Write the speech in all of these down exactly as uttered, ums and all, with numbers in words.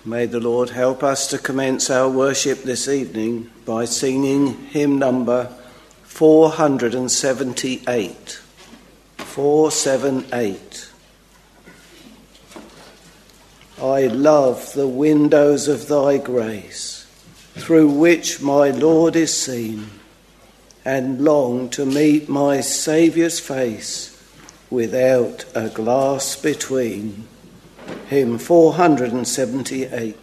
May the Lord help us to commence our worship this evening by singing hymn number four seventy-eight. four seventy-eight. I love the windows of thy grace, through which my Lord is seen, and long to meet my Saviour's face, without a glass between. Hymn four seventy-eight.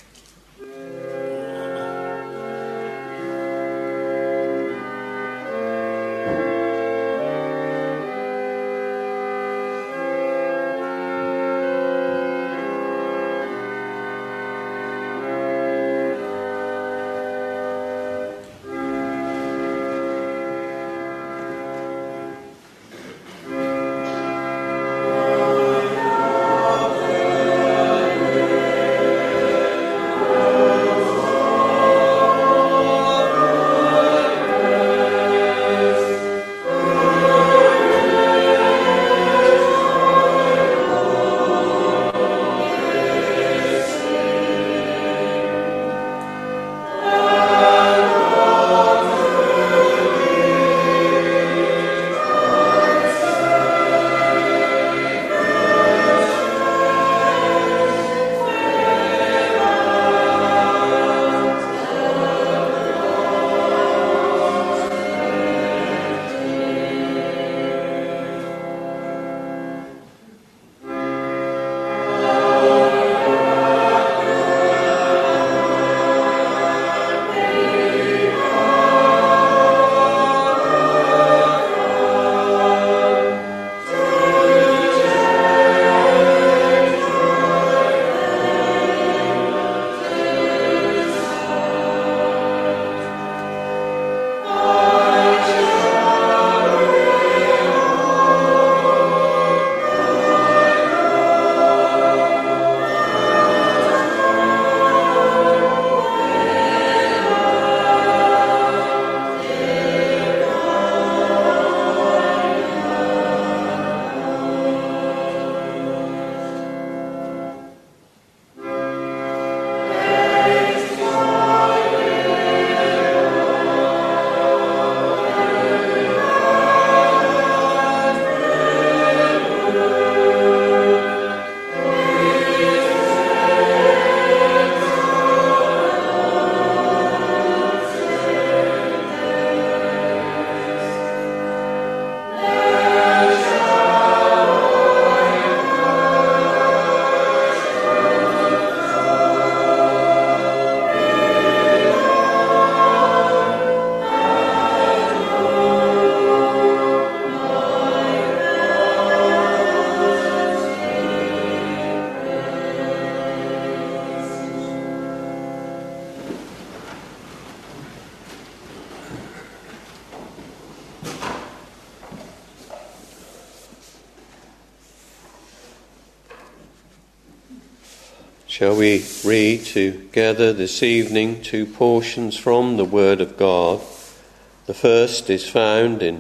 Shall we read together this evening two portions from the Word of God? The first is found in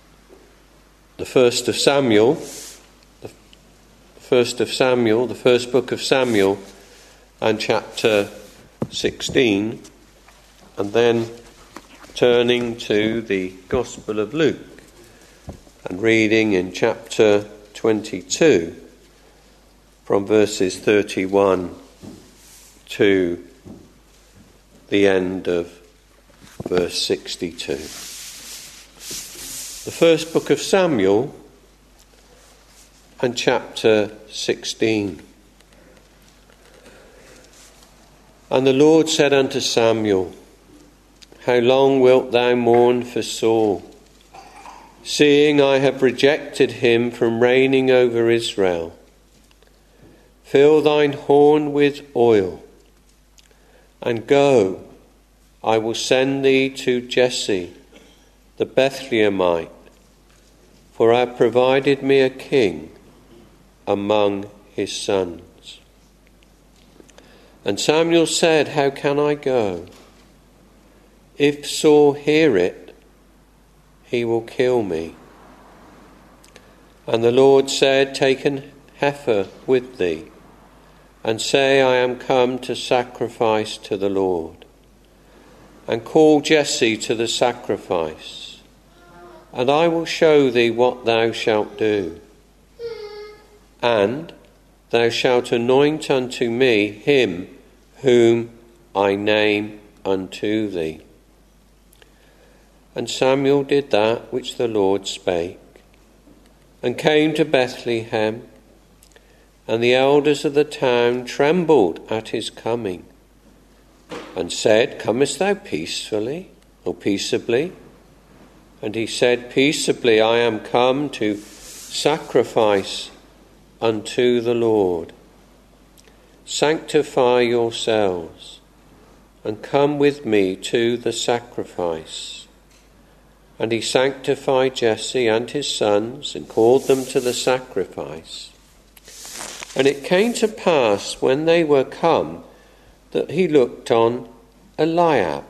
the first of Samuel, the first of Samuel, the first book of Samuel, and chapter sixteen, and then turning to the Gospel of Luke and reading in chapter twenty-two from verses thirty-one to the end of verse sixty-two. The first book of Samuel and chapter sixteen. And the Lord said unto Samuel, How long wilt thou mourn for Saul, seeing I have rejected him from reigning over Israel? Fill thine horn with oil, and go, I will send thee to Jesse the Bethlehemite, for I have provided me a king among his sons. And Samuel said, How can I go? If Saul hear it, he will kill me. And the Lord said, Take an heifer with thee, and say, I am come to sacrifice to the Lord. And call Jesse to the sacrifice, and I will show thee what thou shalt do. And thou shalt anoint unto me him whom I name unto thee. And Samuel did that which the Lord spake, and came to Bethlehem, and the elders of the town trembled at his coming, and said, Comest thou peacefully, or peaceably? And he said, Peaceably I am come to sacrifice unto the Lord. Sanctify yourselves, and come with me to the sacrifice. And he sanctified Jesse and his sons, and called them to the sacrifice. And it came to pass, when they were come, that he looked on Eliab,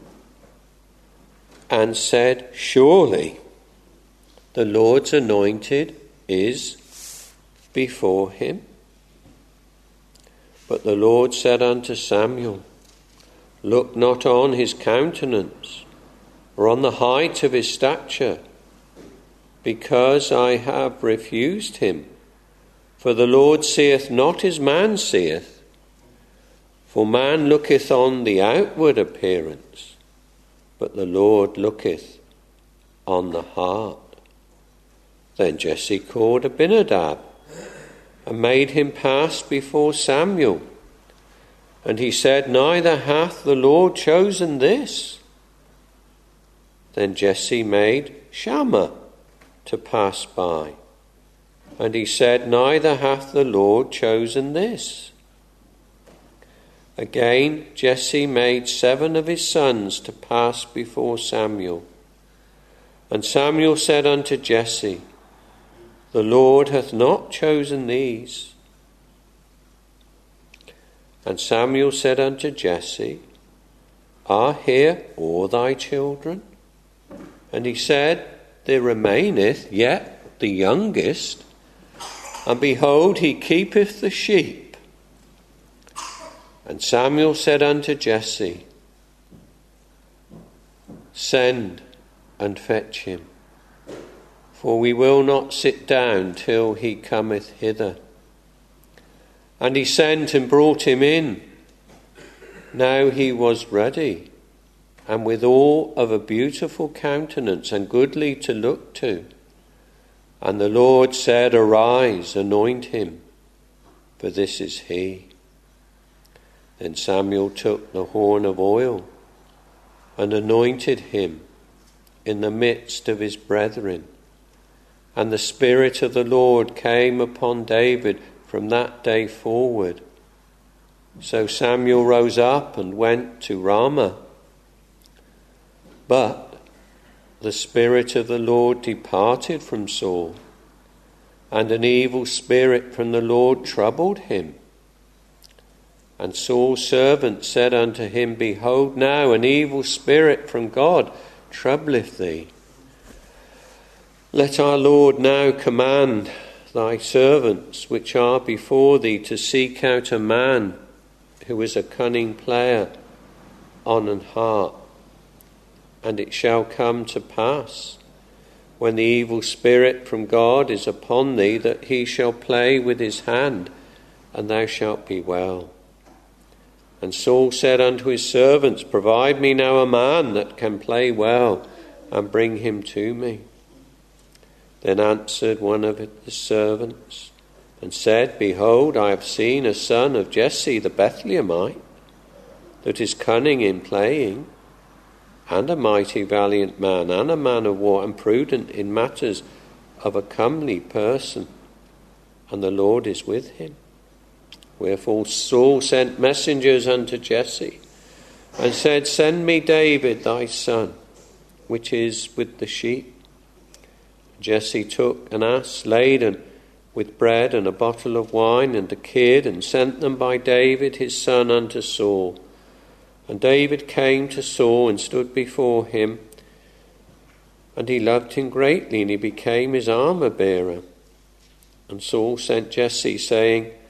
and said, Surely the Lord's anointed is before him. But the Lord said unto Samuel, Look not on his countenance, or on the height of his stature, because I have refused him. For the Lord seeth not as man seeth. For man looketh on the outward appearance, but the Lord looketh on the heart. Then Jesse called Abinadab, and made him pass before Samuel. And he said, Neither hath the Lord chosen this. Then Jesse made Shammah to pass by. And he said, Neither hath the Lord chosen this. Again Jesse made seven of his sons to pass before Samuel. And Samuel said unto Jesse, The Lord hath not chosen these. And Samuel said unto Jesse, Are here all thy children? And he said, There remaineth yet the youngest, and behold, he keepeth the sheep. And Samuel said unto Jesse, Send and fetch him, for we will not sit down till he cometh hither. And he sent and brought him in. Now he was ruddy, and withal of a beautiful countenance, and goodly to look to. And the Lord said, Arise, anoint him, for this is he. Then Samuel took the horn of oil, and anointed him in the midst of his brethren. And the Spirit of the Lord came upon David from that day forward. So Samuel rose up and went to Ramah. But the Spirit of the Lord departed from Saul, and an evil spirit from the Lord troubled him. And Saul's servant said unto him, Behold, now an evil spirit from God troubleth thee. Let our Lord now command thy servants which are before thee to seek out a man who is a cunning player on an harp. And it shall come to pass, when the evil spirit from God is upon thee, that he shall play with his hand, and thou shalt be well. And Saul said unto his servants, Provide me now a man that can play well, and bring him to me. Then answered one of the servants, and said, Behold, I have seen a son of Jesse the Bethlehemite, that is cunning in playing, and a mighty valiant man, and a man of war, and prudent in matters of a comely person, and the Lord is with him. Wherefore Saul sent messengers unto Jesse, and said, Send me David thy son, which is with the sheep. Jesse took an ass laden with bread and a bottle of wine and a kid, and sent them by David his son unto Saul. And David came to Saul and stood before him, and he loved him greatly, and he became his armour-bearer. And Saul sent Jesse, saying,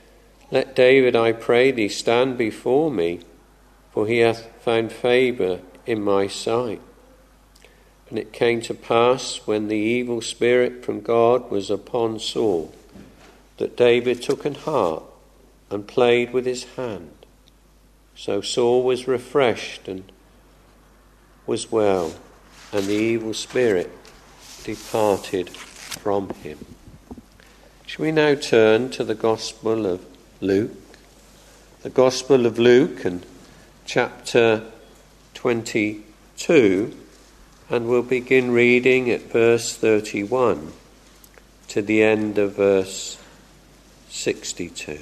Let David, I pray thee, stand before me, for he hath found favour in my sight. And it came to pass, when the evil spirit from God was upon Saul, that David took an harp and played with his hand. So Saul was refreshed and was well, and the evil spirit departed from him. Shall we now turn to the Gospel of Luke? The Gospel of Luke and chapter twenty-two, and we'll begin reading at verse thirty-one to the end of verse sixty-two.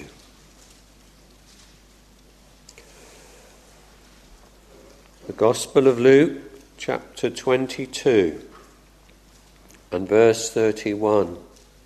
The Gospel of Luke, chapter twenty-two, and verse thirty-one.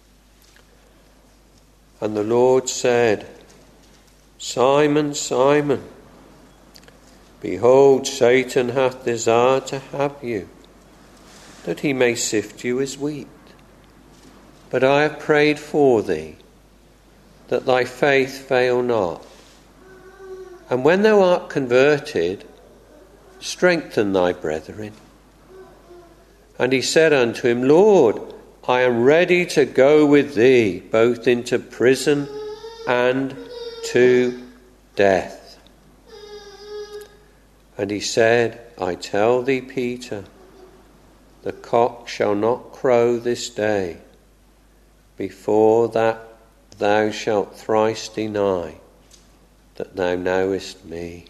And the Lord said, Simon, Simon, behold, Satan hath desired to have you, that he may sift you as wheat. But I have prayed for thee, that thy faith fail not. And when thou art converted, strengthen thy brethren. And he said unto him, Lord, I am ready to go with thee, both into prison and to death. And he said, I tell thee, Peter, the cock shall not crow this day, before that thou shalt thrice deny that thou knowest me.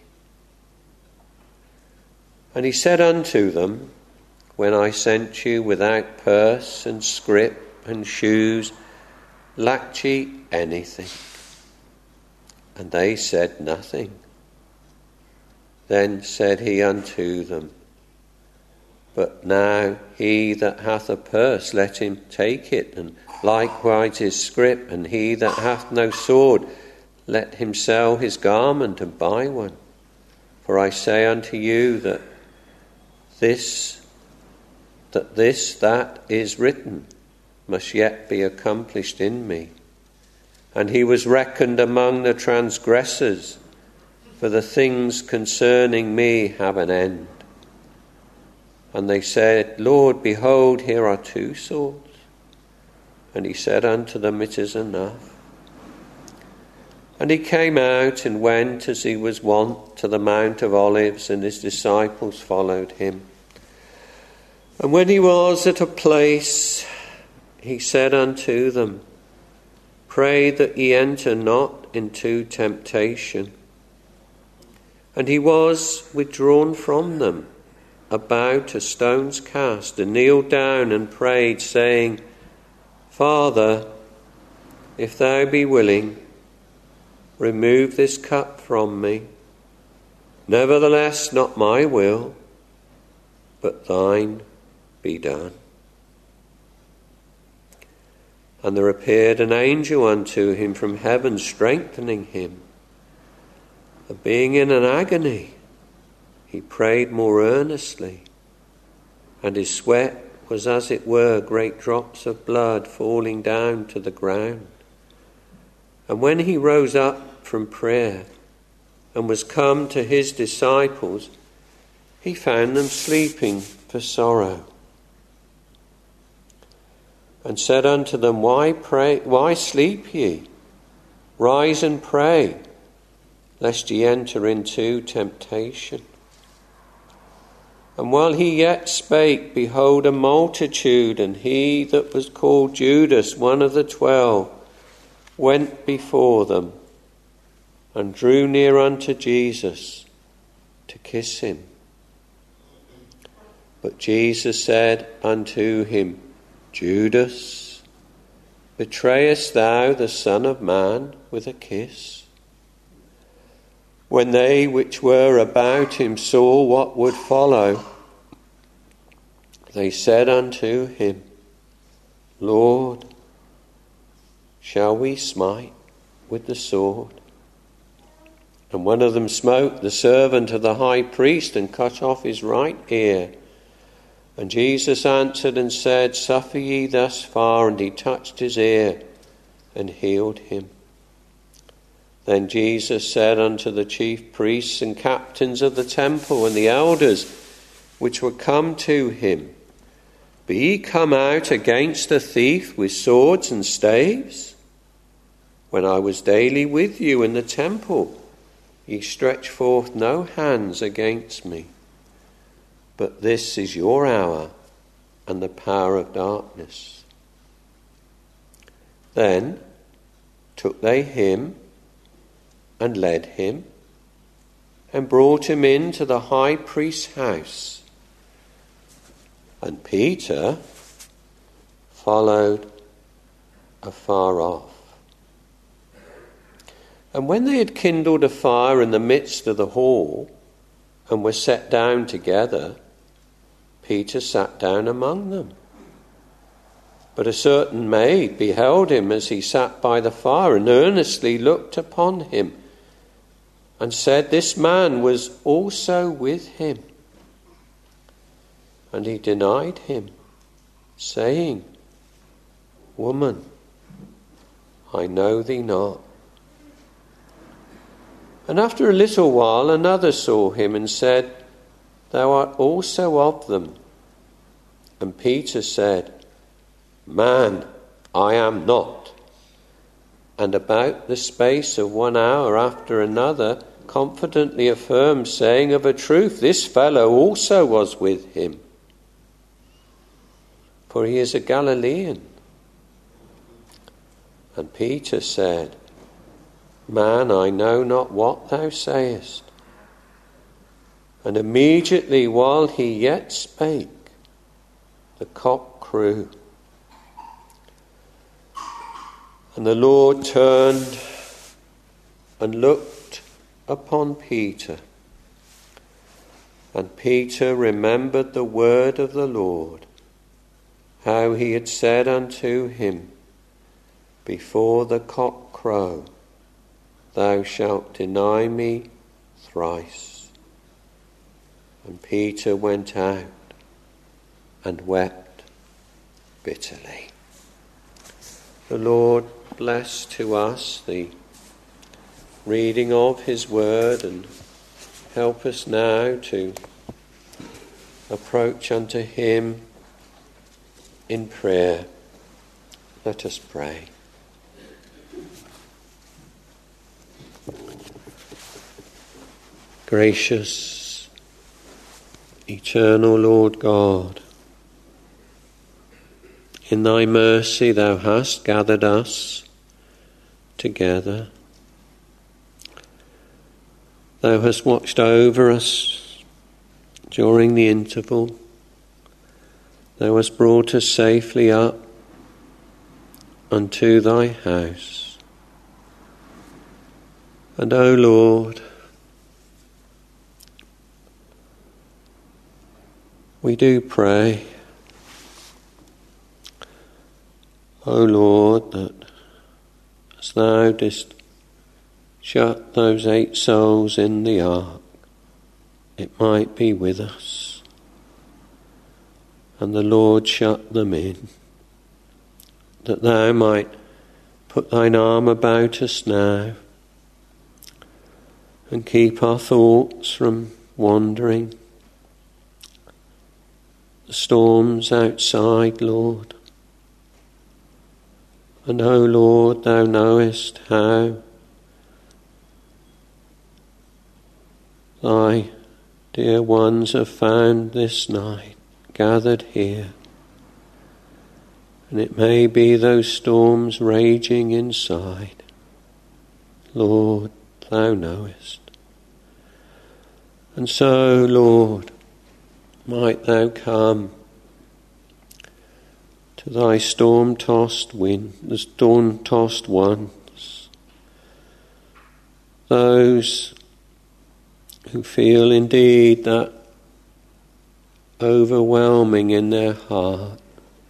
And he said unto them, When I sent you without purse and scrip and shoes, lacked ye anything? And they said, Nothing. Then said he unto them, But now he that hath a purse, let him take it, and likewise his scrip, and he that hath no sword, let him sell his garment and buy one. For I say unto you that this that this that is written must yet be accomplished in me. And he was reckoned among the transgressors, for the things concerning me have an end. And they said, Lord, behold, here are two swords. And he said unto them, It is enough. And he came out and went, as he was wont, to the Mount of Olives, and his disciples followed him. And when he was at a place, he said unto them, Pray that ye enter not into temptation. And he was withdrawn from them about a stone's cast, and kneeled down and prayed, saying, Father, if thou be willing, remove this cup from me. Nevertheless, not my will, but thine be done. And there appeared an angel unto him from heaven, strengthening him. And being in an agony, he prayed more earnestly, and his sweat was as it were great drops of blood falling down to the ground. And when he rose up from prayer and was come to his disciples, he found them sleeping for sorrow. And said unto them, Why pray? Why sleep ye? Rise and pray, lest ye enter into temptation. And while he yet spake, behold, a multitude, and he that was called Judas, one of the twelve, went before them, and drew near unto Jesus to kiss him. But Jesus said unto him, Judas, betrayest thou the Son of Man with a kiss? When they which were about him saw what would follow, they said unto him, Lord, shall we smite with the sword? And one of them smote the servant of the high priest and cut off his right ear. And Jesus answered and said, Suffer ye thus far. And he touched his ear and healed him. Then Jesus said unto the chief priests and captains of the temple and the elders which were come to him, Be ye come out against a thief with swords and staves? When I was daily with you in the temple, ye stretched forth no hands against me. But this is your hour and the power of darkness. Then took they him and led him and brought him into the high priest's house. And Peter followed afar off. And when they had kindled a fire in the midst of the hall and were set down together, Peter sat down among them. But a certain maid beheld him as he sat by the fire and earnestly looked upon him and said, This man was also with him. And he denied him, saying, Woman, I know thee not. And after a little while another saw him and said, Thou art also of them. And Peter said, Man, I am not. And about the space of one hour after another confidently affirmed, saying, Of a truth, this fellow also was with him. For he is a Galilean. And Peter said, Man, I know not what thou sayest. And immediately while he yet spake, the cock crew. And the Lord turned and looked upon Peter. And Peter remembered the word of the Lord, how he had said unto him, Before the cock crow, thou shalt deny me thrice. And Peter went out and wept bitterly. The Lord bless to us the reading of his word, and help us now to approach unto him in prayer. Let us pray. Gracious, eternal Lord God, in thy mercy thou hast gathered us together. Thou hast watched over us during the interval. Thou hast brought us safely up unto thy house. And, O Lord, we do pray, O Lord, that as thou didst shut those eight souls in the ark, it might be with us. And the Lord shut them in, that thou might put thine arm about us now and keep our thoughts from wandering. The storms outside, Lord. And, O Lord, thou knowest how thy dear ones are found this night, gathered here. And it may be those storms raging inside. Lord, thou knowest. And so, Lord, might thou come to thy storm-tossed wind, the storm-tossed ones, those who feel indeed that overwhelming in their heart.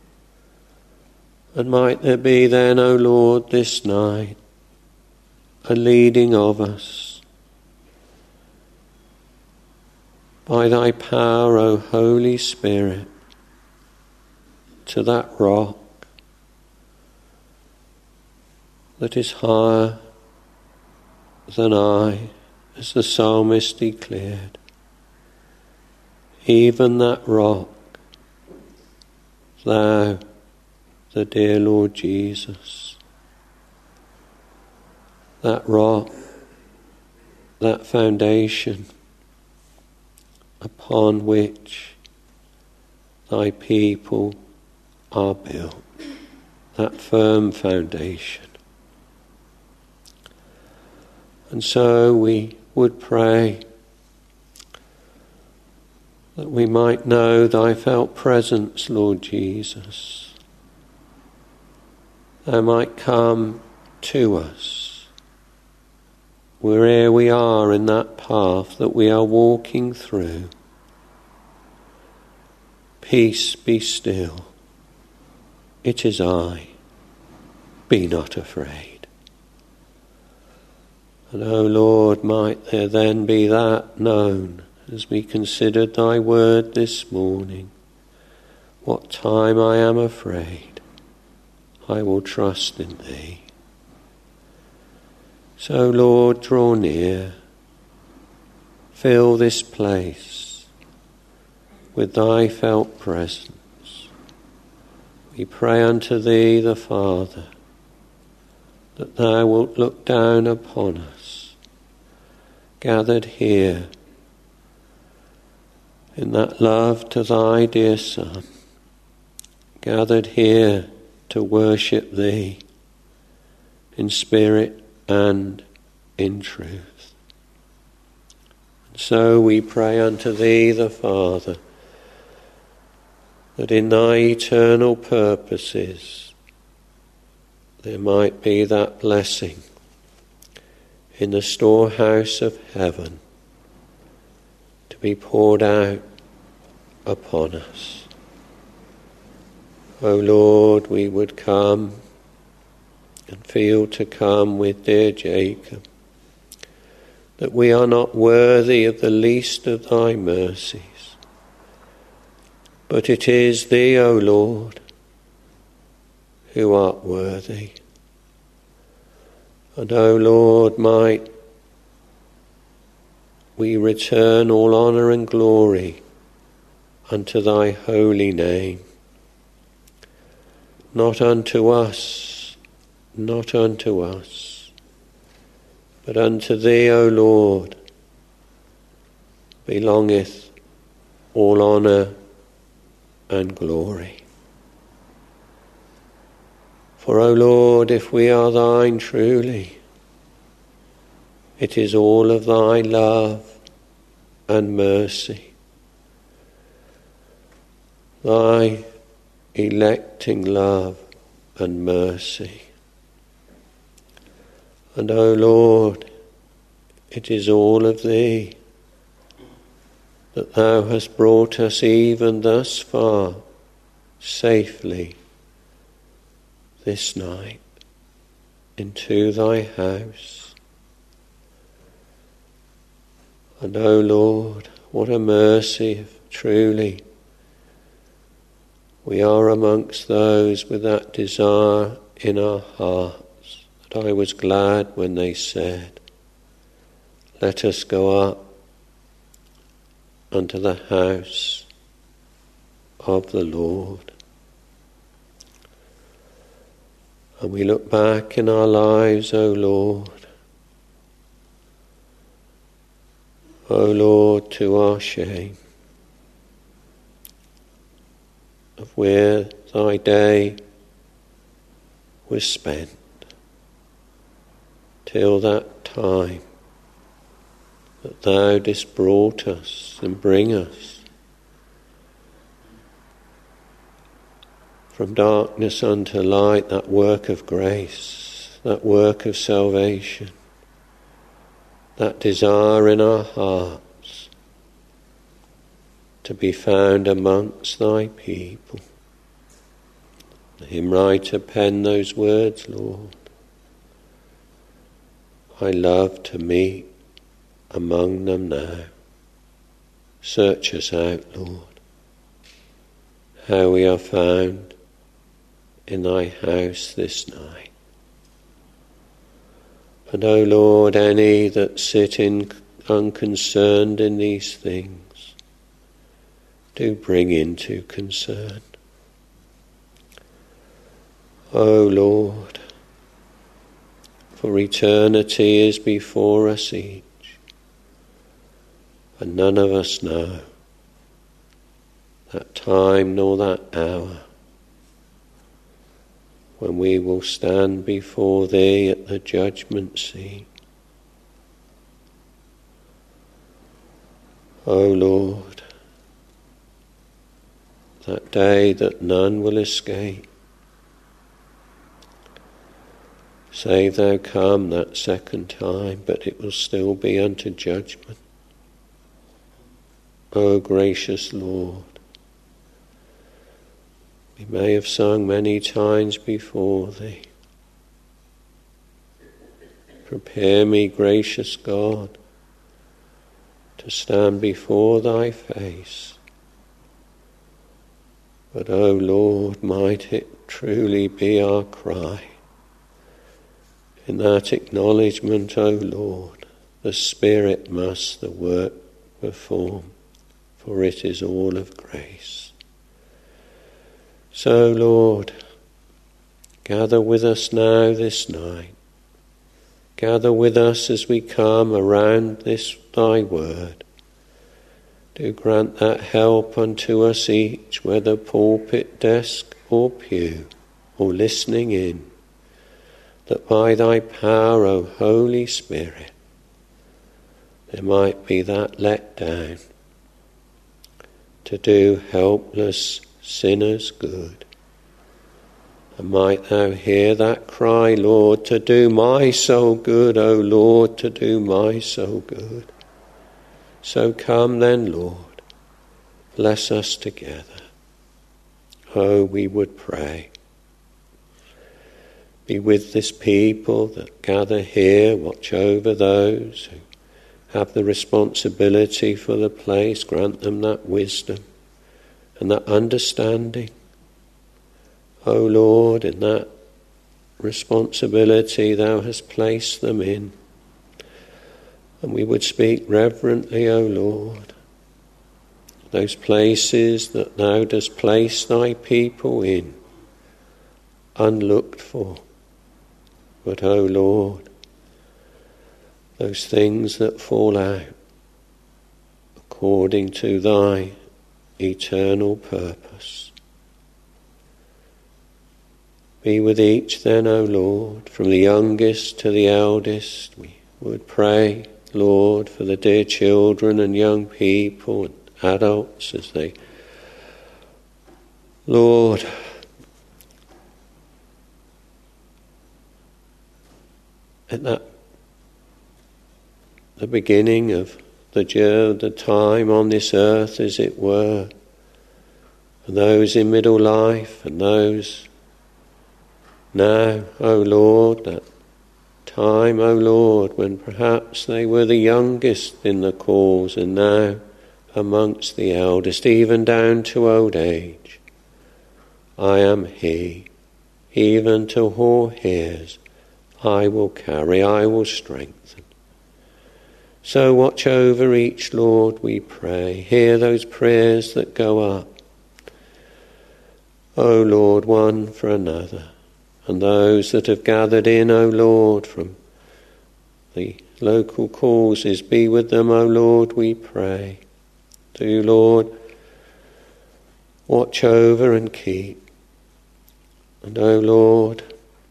And might there be then, O Lord, this night, a leading of us by thy power, O Holy Spirit, to that rock that is higher than I, as the psalmist declared. Even that rock, thou, the dear Lord Jesus, that rock, that foundation upon which thy people are built, that firm foundation. And so we would pray that we might know thy felt presence, Lord Jesus. Thou might come to us wherever we are in that path that we are walking through. Peace, be still. It is I. Be not afraid. And, O Lord, might there then be that known as we considered thy word this morning. What time I am afraid, I will trust in thee. So, Lord, draw near. Fill this place with thy felt presence. We pray unto thee, the Father, that thou wilt look down upon us, gathered here in that love to thy dear Son, gathered here to worship thee in spirit and in truth. And so we pray unto thee, the Father, that in thy eternal purposes there might be that blessing in the storehouse of heaven to be poured out upon us. O Lord, we would come and feel to come with dear Jacob, that we are not worthy of the least of thy mercies, but it is thee, O Lord, who art worthy. And, O Lord, might we return all honour and glory unto thy holy name. Not unto us, not unto us, but unto thee, O Lord, belongeth all honour and glory. For, O Lord, if we are thine truly, it is all of thy love and mercy, thy electing love and mercy. And, O Lord, it is all of thee that thou hast brought us even thus far safely this night into thy house. And, O Lord, what a mercy if truly we are amongst those with that desire in our hearts that I was glad when they said, let us go up unto the house of the Lord. And we look back in our lives, O Lord, O Lord, to our shame, of where thy day was spent, till that time that thou didst brought us and bring us from darkness unto light, that work of grace, that work of salvation, that desire in our hearts to be found amongst thy people. The hymn writer penned those words, Lord. I love to meet among them now. Search us out, Lord, how we are found in thy house this night. And, O Lord, any that sit in unconcerned in these things, do bring into concern. O Lord, for eternity is before us each, and none of us know that time nor that hour when we will stand before Thee at the judgment seat. O Lord, that day that none will escape, save Thou come that second time, but it will still be unto judgment. O gracious Lord, we may have sung many times before Thee, prepare me, gracious God, to stand before Thy face. But, O Lord, might it truly be our cry, in that acknowledgement, O Lord, the Spirit must the work perform, for it is all of grace. So, Lord, gather with us now this night. Gather with us as we come around this Thy word. Do grant that help unto us each, whether pulpit, desk or pew, or listening in, that by Thy power, O Holy Spirit, there might be that let down to do helpless sinners good. And might Thou hear that cry, Lord, to do my soul good, O Lord, to do my soul good. So come then, Lord, bless us together. Oh, we would pray. Be with this people that gather here, watch over those who have the responsibility for the place, grant them that wisdom and that understanding. O Lord, in that responsibility Thou hast placed them in. And we would speak reverently, O Lord, those places that Thou dost place Thy people in, unlooked for. But, O Lord, those things that fall out according to Thy eternal purpose. Be with each then, O Lord, from the youngest to the eldest. We would pray, Lord, for the dear children and young people and adults as they, Lord, at that the beginning of the journey, the time on this earth, as it were, and those in middle life and those now, O Lord, that time, O Lord, when perhaps they were the youngest in the cause and now amongst the eldest, even down to old age. I am He, even to all hairs I will carry, I will strengthen. So watch over each, Lord, we pray. Hear those prayers that go up, O Lord, one for another. And those that have gathered in, O Lord, from the local causes, be with them, O Lord, we pray. Do, Lord, watch over and keep. And, O Lord,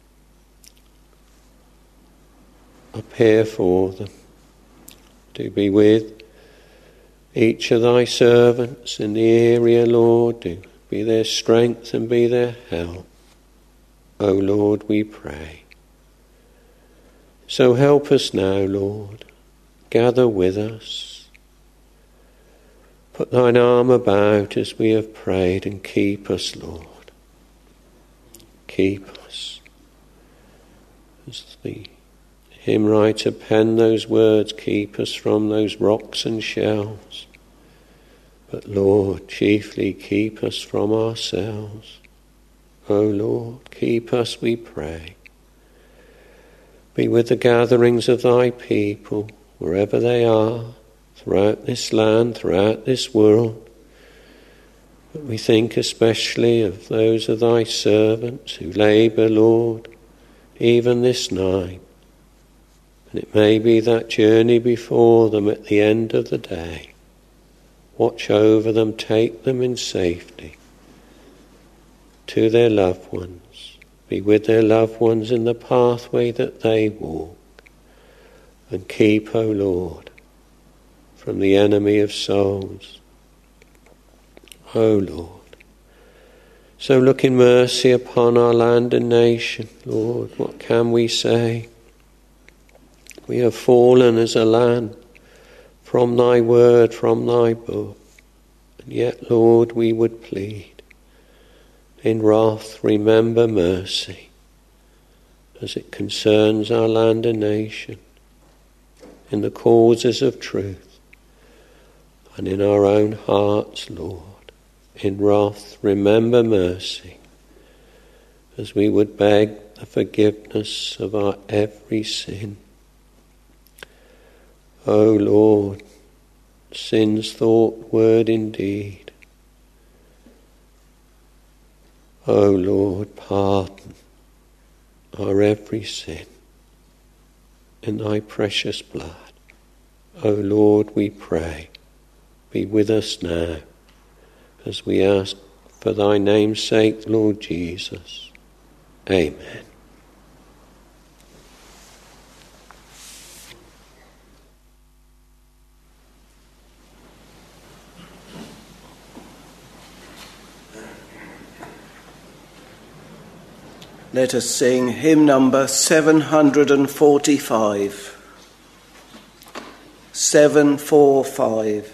appear for them. Do be with each of Thy servants in the area, Lord. Do be their strength and be their help. O Lord, we pray. So help us now, Lord. Gather with us. Put Thine arm about as we have prayed and keep us, Lord. Keep us. As the hymn writer penned those words, keep us from those rocks and shells. But Lord, chiefly keep us from ourselves. O Lord, keep us, we pray. Be with the gatherings of thy people, wherever they are, throughout this land, throughout this world. But we think especially of those of thy servants who labour, Lord, even this night. And it may be that journey before them at the end of the day. Watch over them, take them in safety to their loved ones. Be with their loved ones in the pathway that they walk. And keep, O Lord, from the enemy of souls. O Lord. So look in mercy upon our land and nation, Lord. What can we say? We have fallen as a land from thy word, from thy book. And yet, Lord, we would plead. In wrath, remember mercy, as it concerns our land and nation, in the causes of truth, and in our own hearts, Lord. In wrath, remember mercy, as we would beg the forgiveness of our every sin. O Lord, sins thought, word, and deed. O Lord, pardon our every sin in thy precious blood. O Lord, we pray, be with us now, as we ask for thy name's sake, Lord Jesus. Amen. Let us sing hymn number seven hundred forty-five. seven forty-five.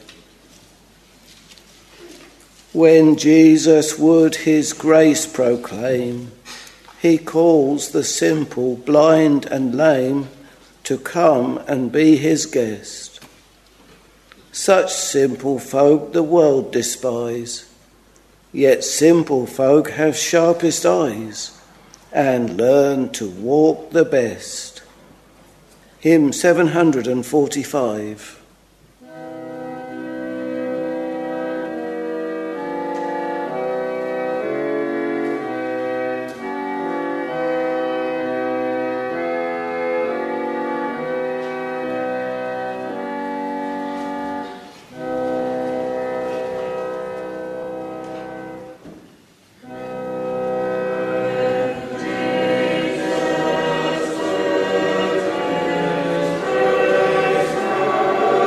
When Jesus would his grace proclaim, he calls the simple, blind and lame to come and be his guest. Such simple folk the world despise, yet simple folk have sharpest eyes and learn to walk the best. Hymn seven hundred forty-five. Amen.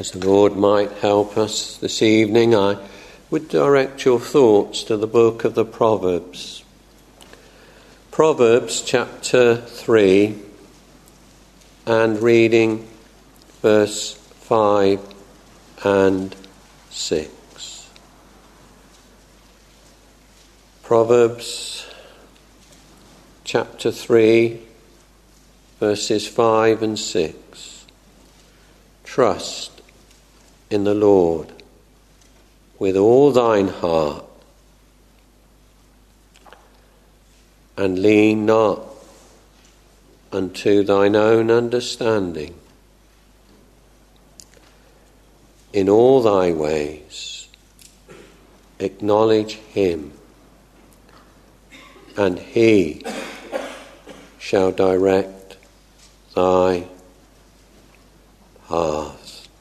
As the Lord might help us this evening, I would direct your thoughts to the book of the Proverbs. Proverbs chapter three, and reading verse five and six. Proverbs chapter three, verses five and six. Trust in the Lord with all thine heart, and lean not unto thine own understanding. In all thy ways acknowledge him, and he shall direct thy paths.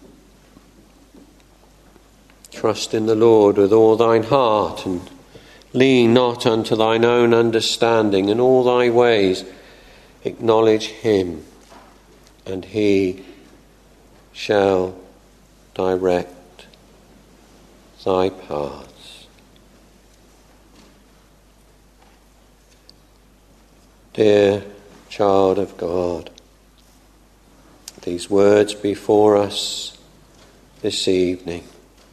Trust in the Lord with all thine heart, and lean not unto thine own understanding. In all thy ways acknowledge him, and he shall direct thy paths. Dear child of God, these words before us this evening,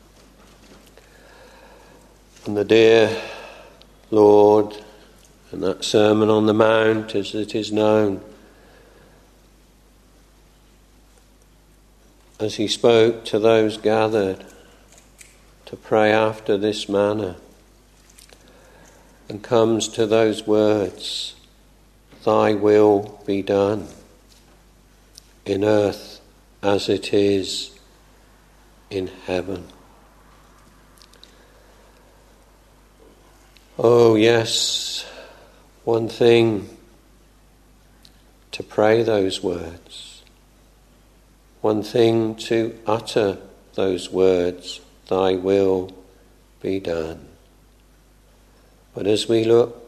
and the dear Lord, and that Sermon on the Mount as it is known, as he spoke to those gathered to pray after this manner, and comes to those words, thy will be done in earth as it is in heaven. Oh yes, one thing to pray those words, one thing to utter those words, thy will be done. But as we look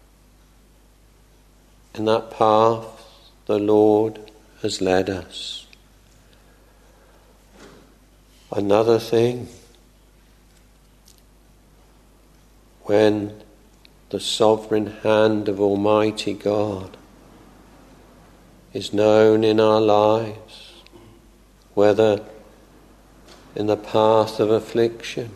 in that path the Lord has led us, another thing, when the sovereign hand of Almighty God is known in our lives, whether in the path of affliction,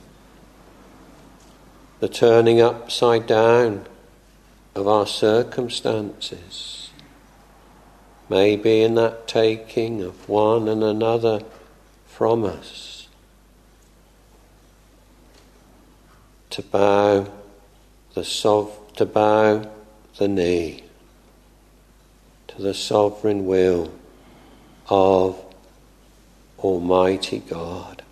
the turning upside down of our circumstances, maybe in that taking of one and another from us, to bow the sov- to bow the knee to the sovereign will of Almighty God.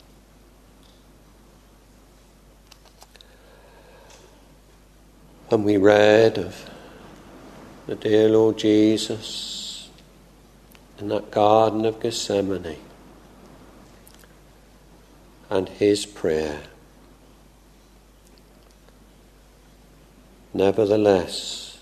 And we read of the dear Lord Jesus in that Garden of Gethsemane and his prayer. Nevertheless,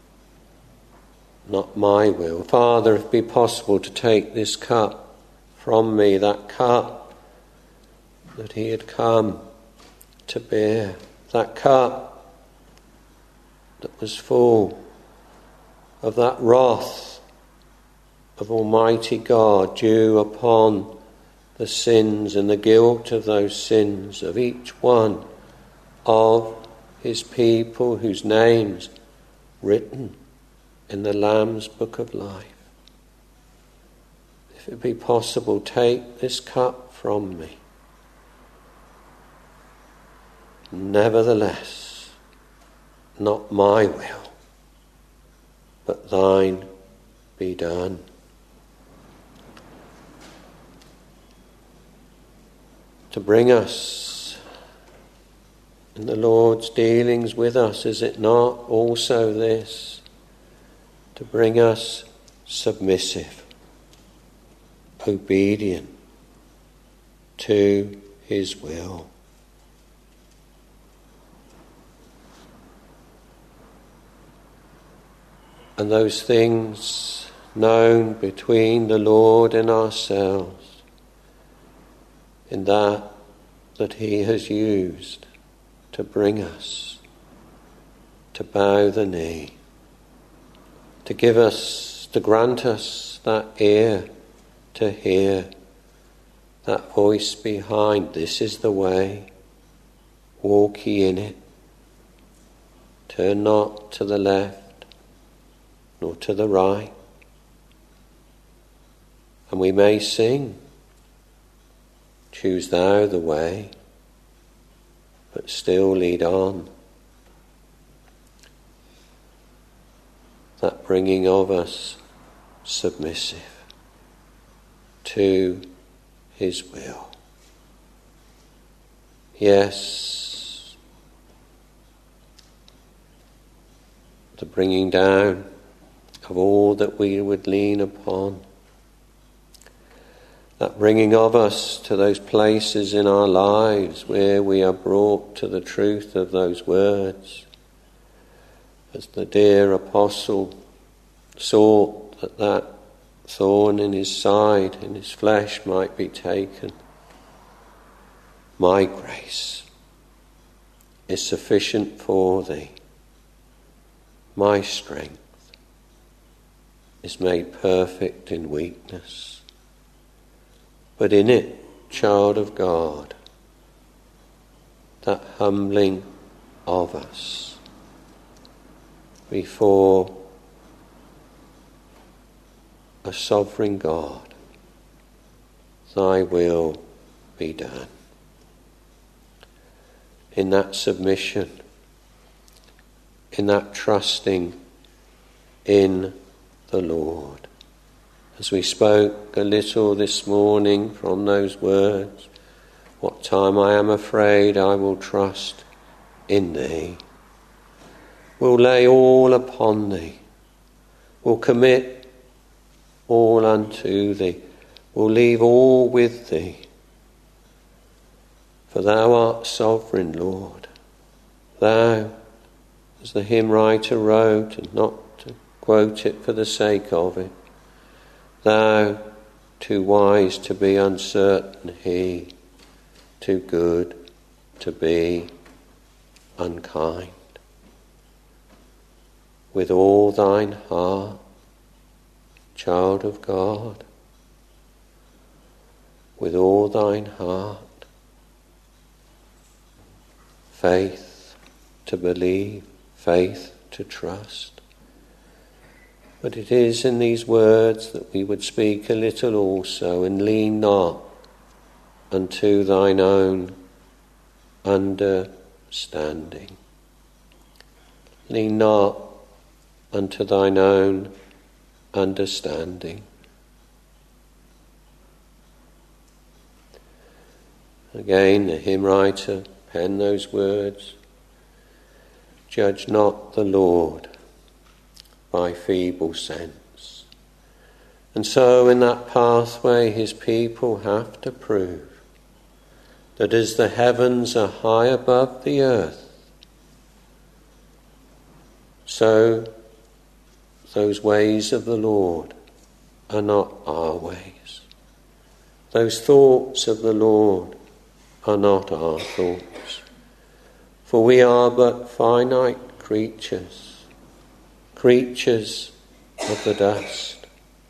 not my will. Father, if it be possible to take this cup from me, that cup that he had come to bear, that cup that was full of that wrath of Almighty God due upon the sins and the guilt of those sins of each one of his people whose names written in the Lamb's Book of Life. If it be possible, take this cup from me. Nevertheless, not my will, but thine be done. To bring us in the Lord's dealings with us, is it not also this? To bring us submissive, obedient to his will. And those things known between the Lord and ourselves, in that that he has used to bring us to bow the knee, to give us, to grant us that ear to hear that voice behind, this is the way, walk ye in it, turn not to the left nor to the right. And we may sing, choose thou the way, but still lead on. That bringing of us submissive to his will. Yes, the bringing down of all that we would lean upon. That bringing of us to those places in our lives where we are brought to the truth of those words. As the dear apostle sought that that thorn in his side, in his flesh, might be taken. My grace is sufficient for thee. My strength is made perfect in weakness. But in it, child of God, that humbling of us before a sovereign God, thy will be done. In that submission, in that trusting in the Lord. As we spoke a little this morning from those words, what time I am afraid I will trust in thee. We'll lay all upon thee. We'll commit all unto thee. We'll leave all with thee. For thou art sovereign, Lord. Thou, as the hymn writer wrote, and not to quote it for the sake of it, thou, too wise to be uncertain, he, too good to be unkind. With all thine heart, child of God, with all thine heart, faith to believe, faith to trust. But it is in these words that we would speak a little also, and lean not unto thine own understanding. Lean not unto thine own understanding. Again, the hymn writer penned those words, judge not the Lord by feeble sense. And so in that pathway his people have to prove that as the heavens are high above the earth, so those ways of the Lord are not our ways. Those thoughts of the Lord are not our thoughts. For we are but finite creatures, creatures of the dust.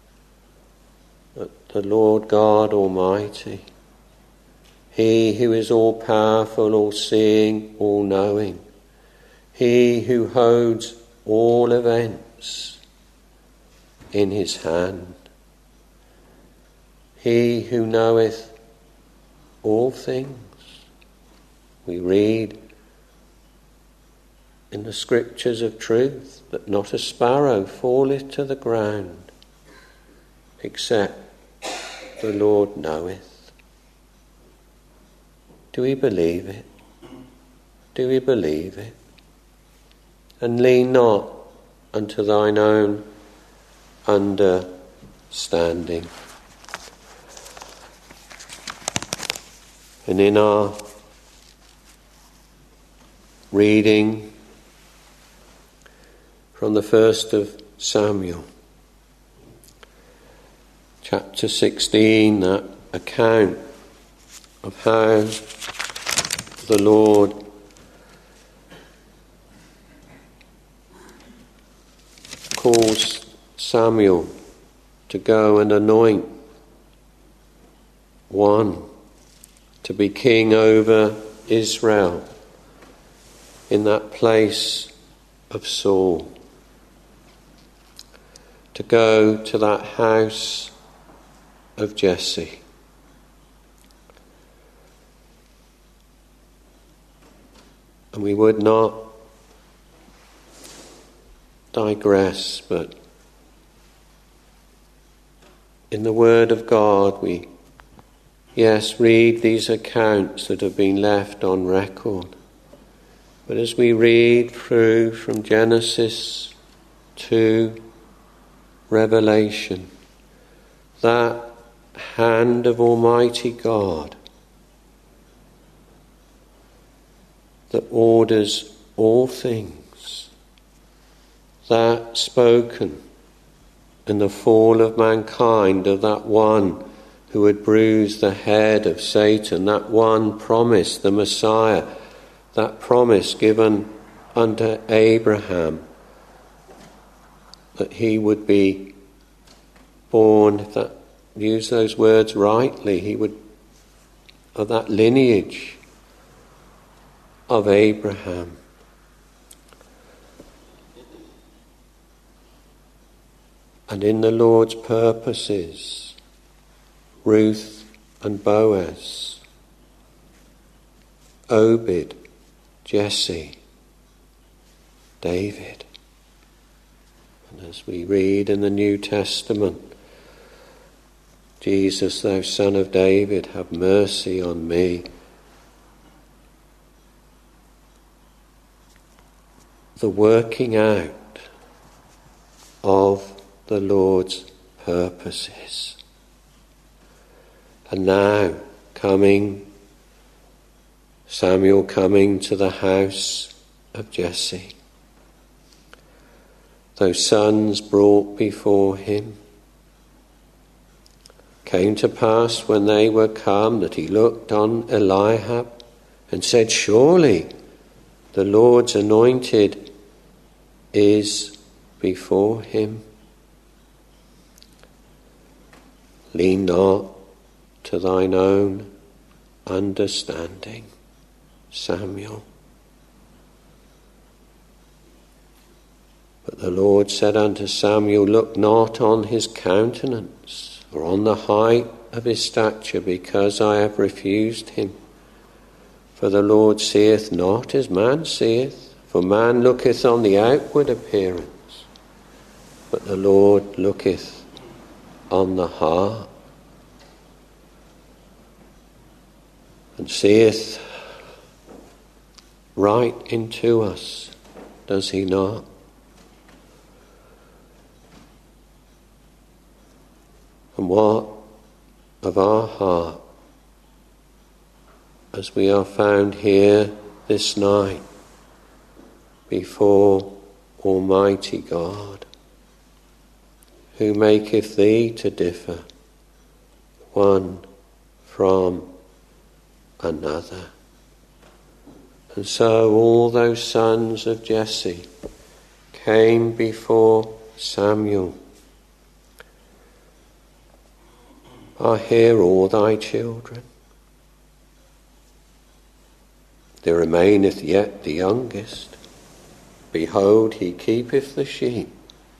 But the Lord God Almighty, he who is all powerful, all seeing, all knowing, he who holds all events in his hand, he who knoweth all things. We read in the scriptures of truth that not a sparrow falleth to the ground except the Lord knoweth. Do we believe it? Do we believe it? And lean not unto thine own understanding. And in our reading from the first of Samuel, chapter sixteen, that account of how the Lord calls Samuel to go and anoint one to be king over Israel in that place of Saul, to go to that house of Jesse. And we would not digress, but in the Word of God we, yes, read these accounts that have been left on record. But as we read through from Genesis to Revelation, that hand of Almighty God that orders all things, that spoken in the fall of mankind of that one who would bruise the head of Satan, that one promise, the Messiah, that promise given unto Abraham, that he would be born, that use those words rightly, he would, of that lineage of Abraham. And in the Lord's purposes, Ruth and Boaz, Obed, Jesse, David. And as we read in the New Testament, Jesus, thou Son of David, have mercy on me. The working out of the Lord's purposes. And now coming, Samuel coming to the house of Jesse. Those sons brought before him. Came to pass when they were come that he looked on Eliab and said, surely the Lord's anointed is before him. Lean not to thine own understanding, Samuel. But the Lord said unto Samuel, look not on his countenance, or on the height of his stature, because I have refused him. For the Lord seeth not as man seeth, for man looketh on the outward appearance, but the Lord looketh on the heart. And seeth right into us, does he not? And what of our heart as we are found here this night before Almighty God, who maketh thee to differ one from another. And so all those sons of Jesse came before Samuel. Are here all thy children? There remaineth yet the youngest. Behold, he keepeth the sheep.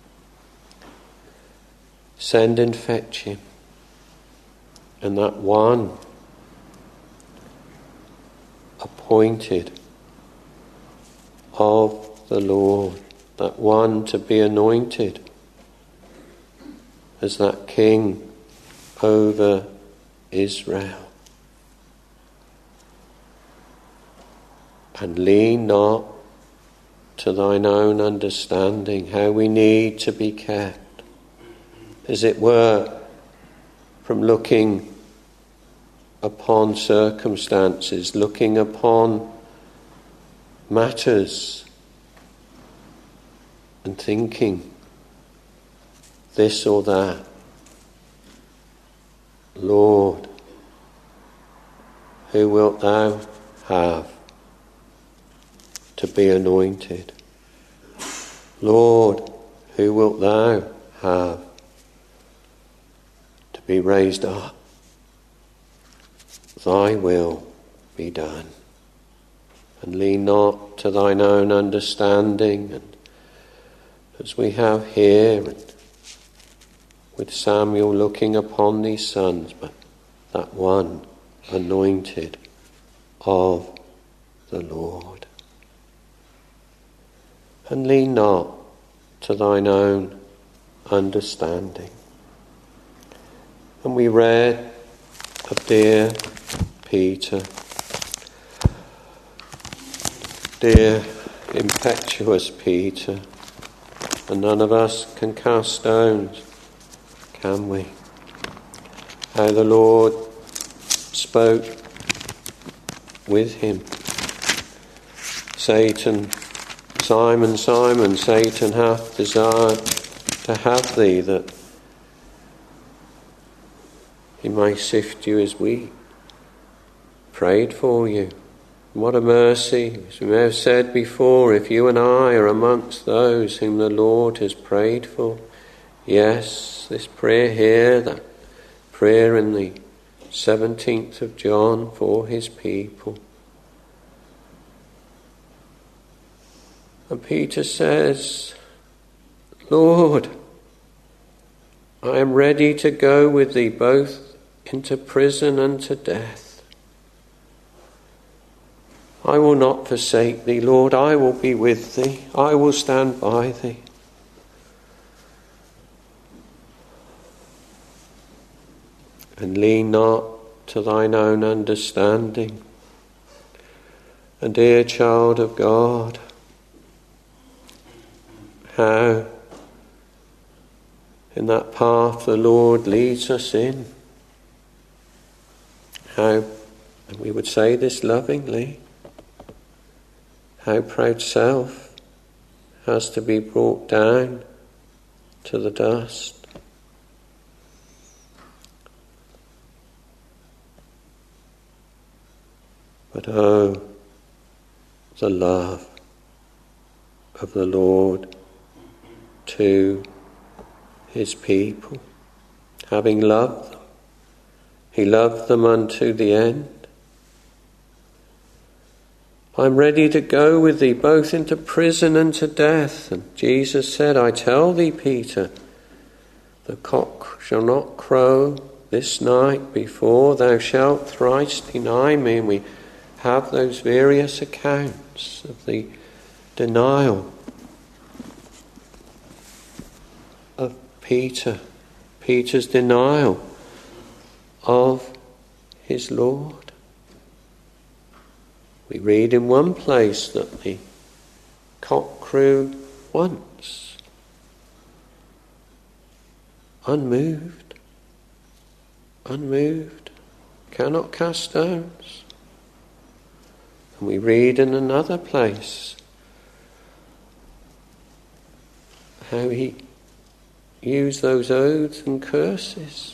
Send and fetch him. And that one appointed of the Lord, that one to be anointed as that king over Israel. And lean not to thine own understanding, how we need to be kept, as it were, from looking upon circumstances, looking upon matters and thinking this or that. Lord, who wilt thou have to be anointed? Lord, who wilt thou have to be raised up? Thy will be done. And lean not to thine own understanding, and as we have here, and with Samuel looking upon these sons, but that one anointed of the Lord. And lean not to thine own understanding. And we read of dear Peter, dear impetuous Peter, and none of us can cast stones, can we? How the Lord spoke with him. Satan, Simon, Simon, Satan hath desired to have thee, that he may sift you as wheat. Prayed for you. What a mercy, as we may have said before, if you and I are amongst those whom the Lord has prayed for. Yes, this prayer here, that prayer in the seventeenth of John for his people. And Peter says, Lord, I am ready to go with thee both into prison and to death. I will not forsake thee, Lord. I will be with thee. I will stand by thee. And lean not to thine own understanding. And dear child of God, how in that path the Lord leads us in, how, and we would say this lovingly, how proud self has to be brought down to the dust. But oh, the love of the Lord to his people. Having loved them, he loved them unto the end. I'm ready to go with thee both into prison and to death. And Jesus said, I tell thee, Peter, the cock shall not crow this night before thou shalt thrice deny me. And we have those various accounts of the denial of Peter, Peter's denial of his Lord. We read in one place that the cock crew once, unmoved, unmoved, cannot cast stones. And we read in another place how he used those oaths and curses.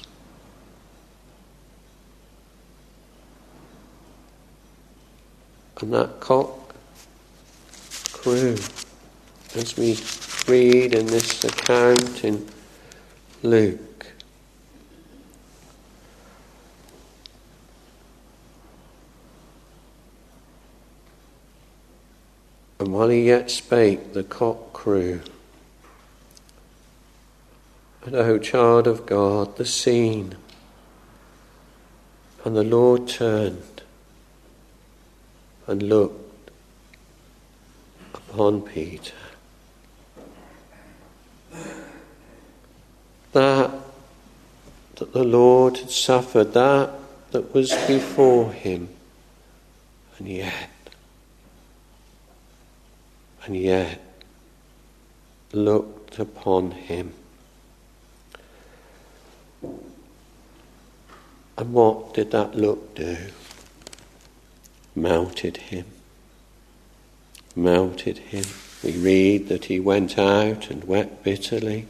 And that cock crew, as we read in this account in Luke. And while he yet spake, the cock crew. And O child of God, the scene. And the Lord turned and looked upon Peter. That that the Lord had suffered, that that was before him, and yet, and yet looked upon him. And what did that look do? Melted him. Melted him. We read that he went out and wept bitterly.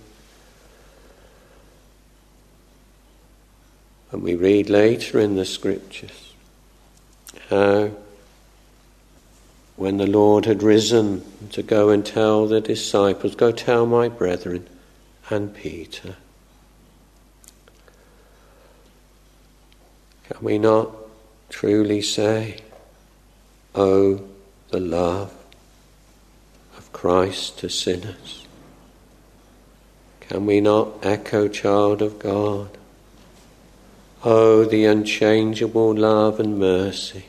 And we read later in the scriptures how when the Lord had risen to go and tell the disciples, "Go tell my brethren," and Peter. Can we not truly say, "Oh, the love of Christ to sinners"? Can we not echo, "Child of God"? Oh, the unchangeable love and mercy.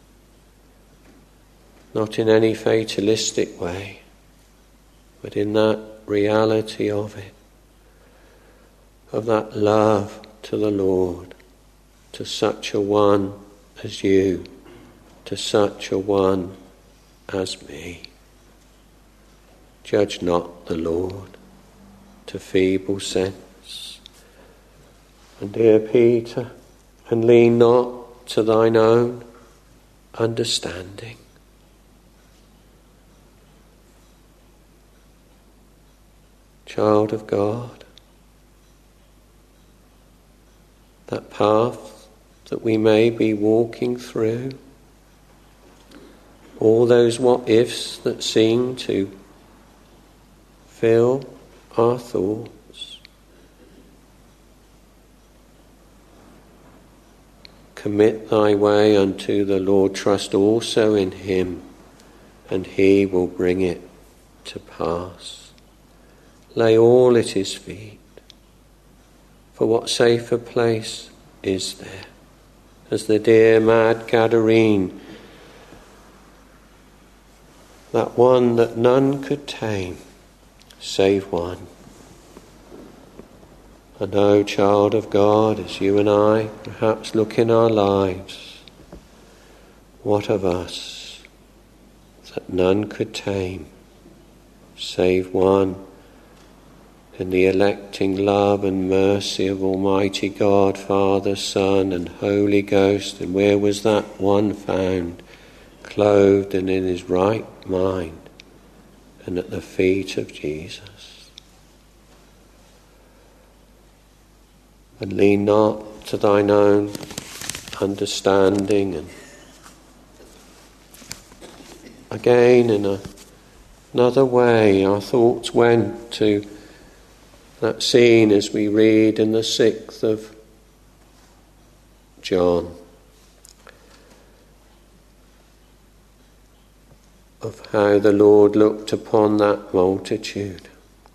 Not in any fatalistic way, but in that reality of it, of that love to the Lord, to such a one as you, to such a one as me. Judge not the Lord to feeble sense. And dear Peter, and lean not to thine own understanding. Child of God, that path that we may be walking through, all those what-ifs that seem to fill our thoughts, commit thy way unto the Lord, trust also in him, and he will bring it to pass. Lay all at his feet, for what safer place is there, as the dear mad Gadarene, that one that none could tame, save one. And oh, child of God, as you and I perhaps look in our lives, what of us that none could tame, save one, in the electing love and mercy of Almighty God, Father, Son, and Holy Ghost? And where was that one found, clothed and in his right mind, and at the feet of Jesus? And lean not to thine own understanding. And again, in a, another way, our thoughts went to that scene as we read in the sixth of John, of how the Lord looked upon that multitude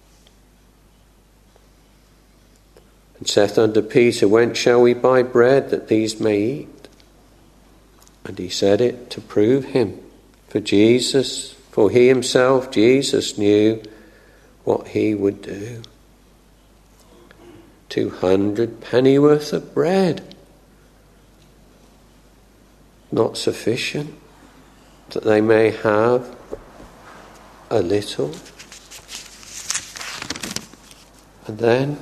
and saith unto Peter, "Whence shall we buy bread that these may eat?" And he said it to prove him, for Jesus, for he himself, Jesus, knew what he would do. Two hundred pennyworth of bread, not sufficient that they may have a little. And then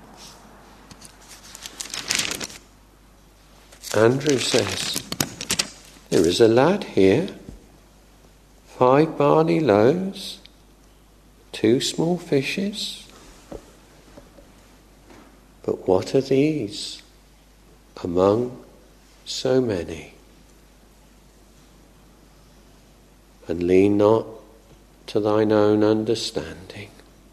Andrew says, "There is a lad here, five barley loaves, two small fishes. But what are these among so many?" And lean not to thine own understanding.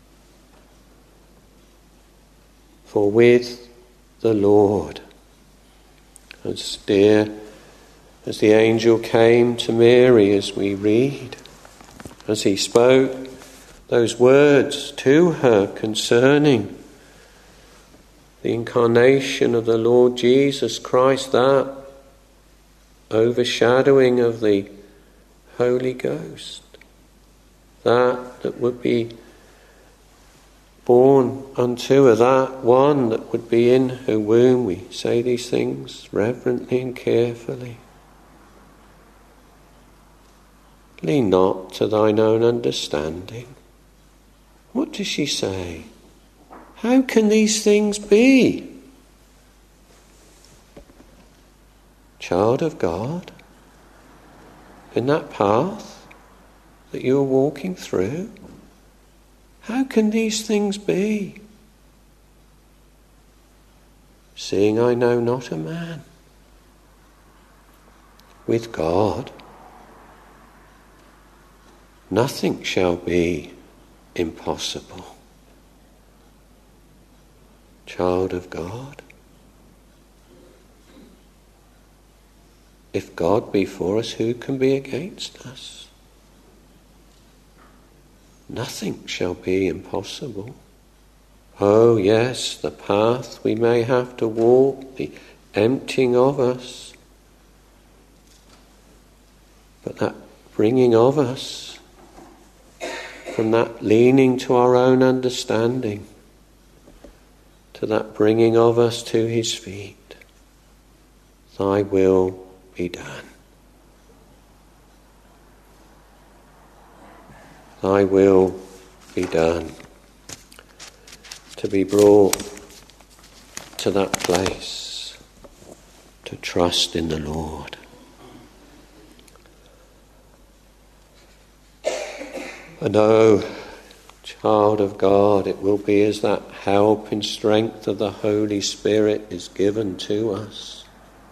For with the Lord, as dear as the angel came to Mary, as we read, as he spoke those words to her concerning the incarnation of the Lord Jesus Christ, that overshadowing of the Holy Ghost, that that would be born unto her, that one that would be in her womb. We say these things reverently and carefully. Lean not to thine own understanding. What does she say? How can these things be? Child of God, in that path that you are walking through, how can these things be? Seeing I know not a man. with God, nothing shall be impossible. Child of God, if God be for us, who can be against us? Nothing shall be impossible. Oh yes, the path we may have to walk, the emptying of us, but that bringing of us from that leaning to our own understanding to that bringing of us to his feet. Thy will be done. Thy will be done. To be brought to that place, to trust in the Lord. And oh, child of God, it will be as that help and strength of the Holy Spirit is given to us.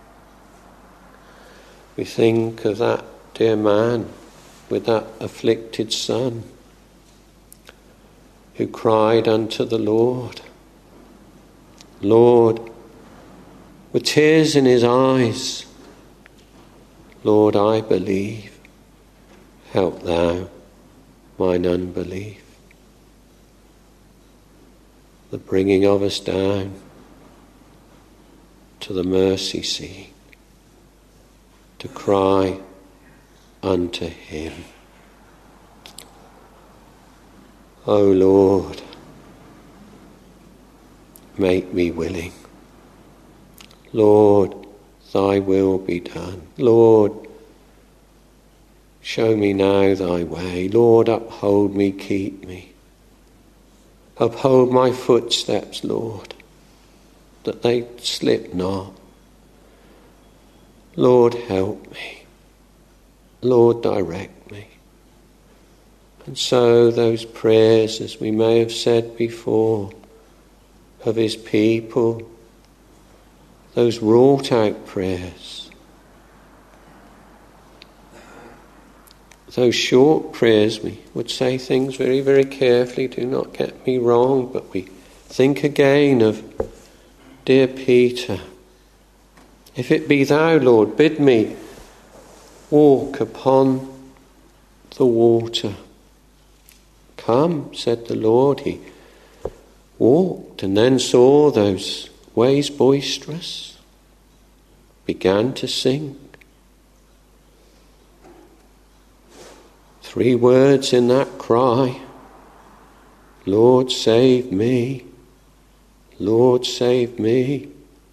We think of that dear man with that afflicted son who cried unto the Lord. Lord, with tears in his eyes, Lord, I believe. Help thou mine unbelief. The bringing of us down to the mercy seat, to cry unto him. O Lord, make me willing. Lord, thy will be done. Lord, show me now thy way. Lord, uphold me, keep me. Uphold my footsteps, Lord, that they slip not. Lord, help me. Lord, direct me. And so those prayers, as we may have said before, of his people, those wrought out prayers, those short prayers, we would say things very, very carefully, do not get me wrong, but we think again of dear Peter. If it be thou, Lord, bid me walk upon the water. Come, said the Lord. He walked and then saw those waves boisterous, began to sink. Three words in that cry: Lord, save me. Lord, save me.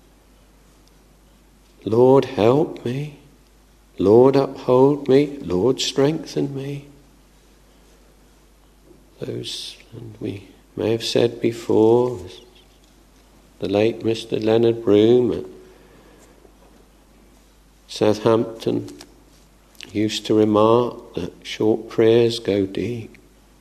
Lord, help me. Lord, uphold me. Lord, strengthen me. Those, and we may have said before, the late Mister Leonard Broom at Southampton used to remark that short prayers go deep.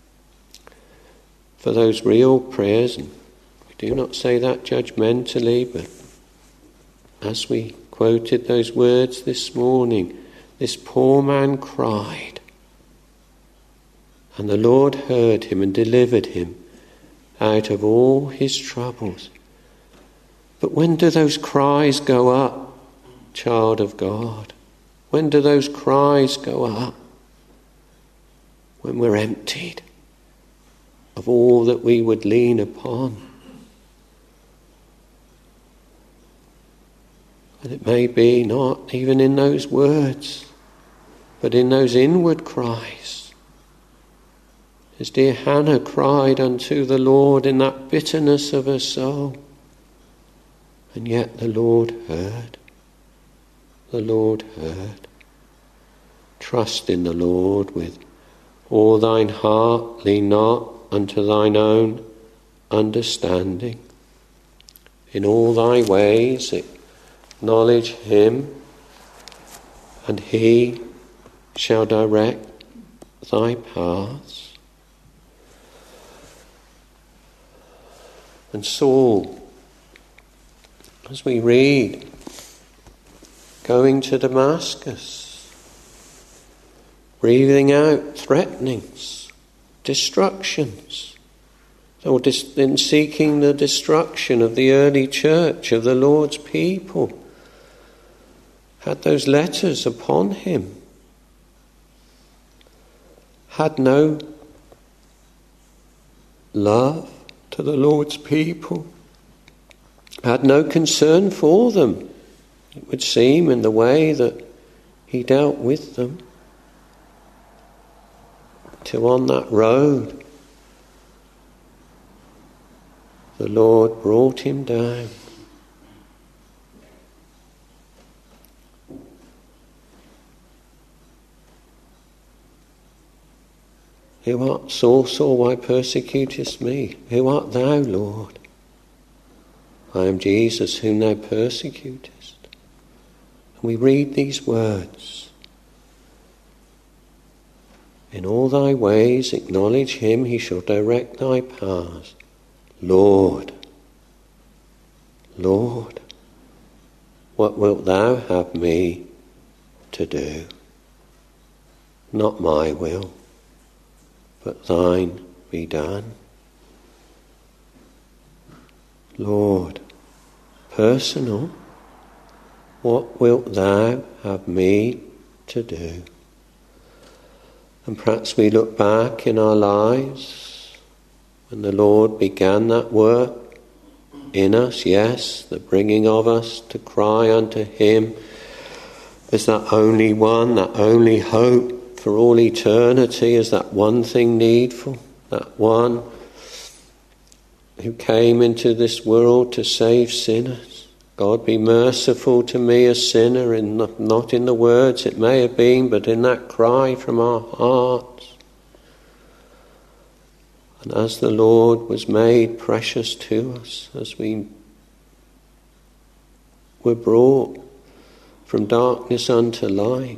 For those real prayers, and we do not say that judgmentally, but as we quoted those words this morning, this poor man cried, and the Lord heard him and delivered him out of all his troubles. But when do those cries go up, child of God? When do those cries go up? When we're emptied of all that we would lean upon. And it may be not even in those words, but in those inward cries. As dear Hannah cried unto the Lord in that bitterness of her soul. And yet the Lord heard. The Lord heard. Trust in the Lord with all thine heart. Lean not unto thine own understanding. In all thy ways acknowledge him, and he shall direct thy paths. And Saul, as we read, going to Damascus, breathing out threatenings, destructions, or dis- in seeking the destruction of the early church, of the Lord's people, had those letters upon him, had no love to the Lord's people, had no concern for them, it would seem, in the way that he dealt with them, till on that road the Lord brought him down. Who art Saul, Saul, why persecutest me? Who art thou, Lord? I am Jesus whom thou persecutest. And we read these words. In all thy ways acknowledge him, he shall direct thy paths. Lord, Lord, what wilt thou have me to do? Not my will, but thine be done. Lord, personal, what wilt thou have me to do? And perhaps we look back in our lives when the Lord began that work in us, yes, the bringing of us to cry unto him as that only one, that only hope for all eternity, as that one thing needful, that one who came into this world to save sinners. God, be merciful to me, a sinner, in the, not in the words it may have been, but in that cry from our hearts. And as the Lord was made precious to us, as we were brought from darkness unto light,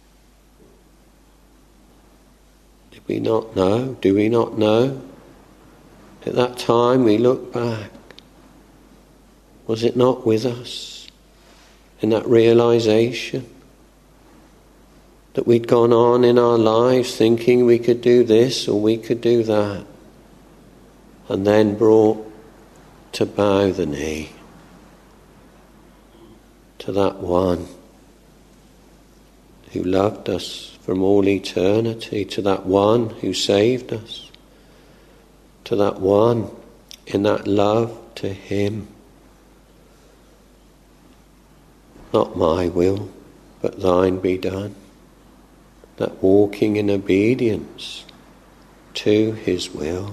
did we not know? Do we not know? At that time we look back. Was it not with us in that realization that we'd gone on in our lives thinking we could do this or we could do that, and then brought to bow the knee to that one who loved us from all eternity, to that one who saved us, to that one in that love to him? Not my will, but thine be done. That walking in obedience to his will.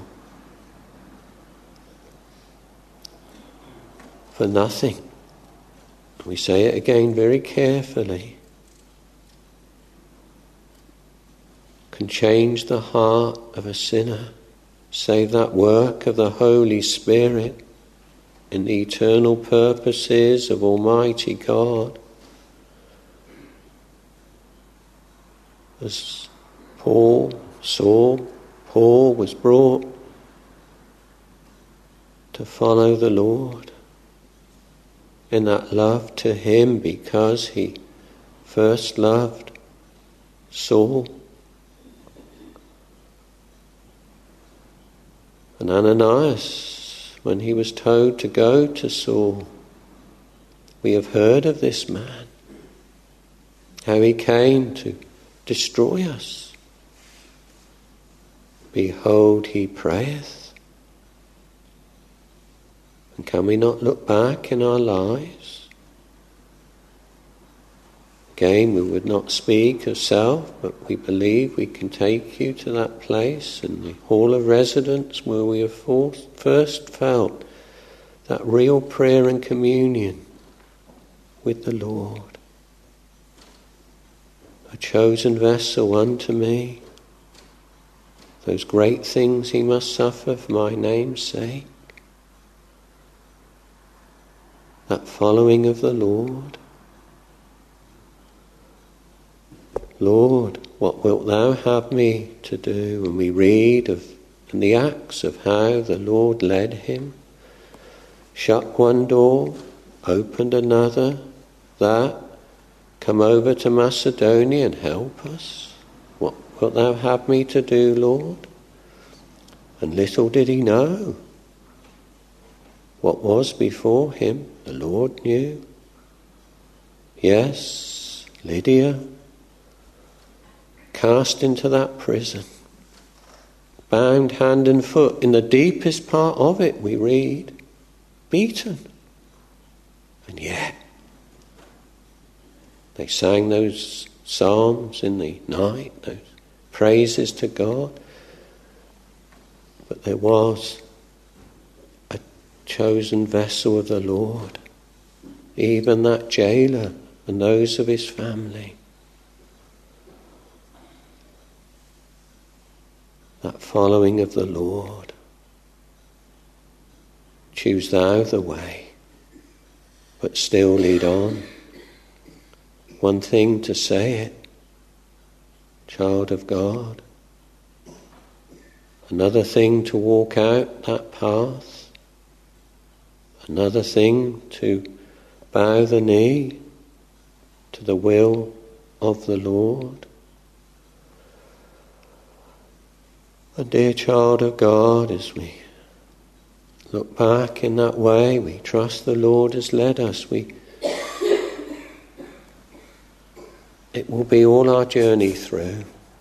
For nothing, we say it again very carefully, can change the heart of a sinner, save that work of the Holy Spirit in the eternal purposes of Almighty God. As Paul, Saul, Paul was brought to follow the Lord in that love to him because he first loved Saul. And Ananias, when he was told to go to Saul, we have heard of this man, how he came to destroy us. Behold, he prayeth. And can we not look back in our lives? Again, we would not speak of self, but we believe we can take you to that place in the hall of residence where we have first felt that real prayer and communion with the Lord. A chosen vessel unto me, those great things he must suffer for my name's sake. That following of the Lord. Lord, what wilt thou have me to do? And we read of in the Acts of how the Lord led him. Shut one door, opened another, that, come over to Macedonia and help us. What wilt thou have me to do, Lord? And little did he know what was before him. The Lord knew. Yes, Lydia, cast into that prison, bound hand and foot, in the deepest part of it we read, beaten. And yet, they sang those psalms in the night, those praises to God. But there was a chosen vessel of the Lord, even that jailer and those of his family. That following of the Lord. Choose thou the way, but still lead on. One thing to say it, child of God. Another thing to walk out that path. Another thing to bow the knee to the will of the Lord. A dear child of God, as we look back in that way, we trust the Lord has led us. We, it will be all our journey through.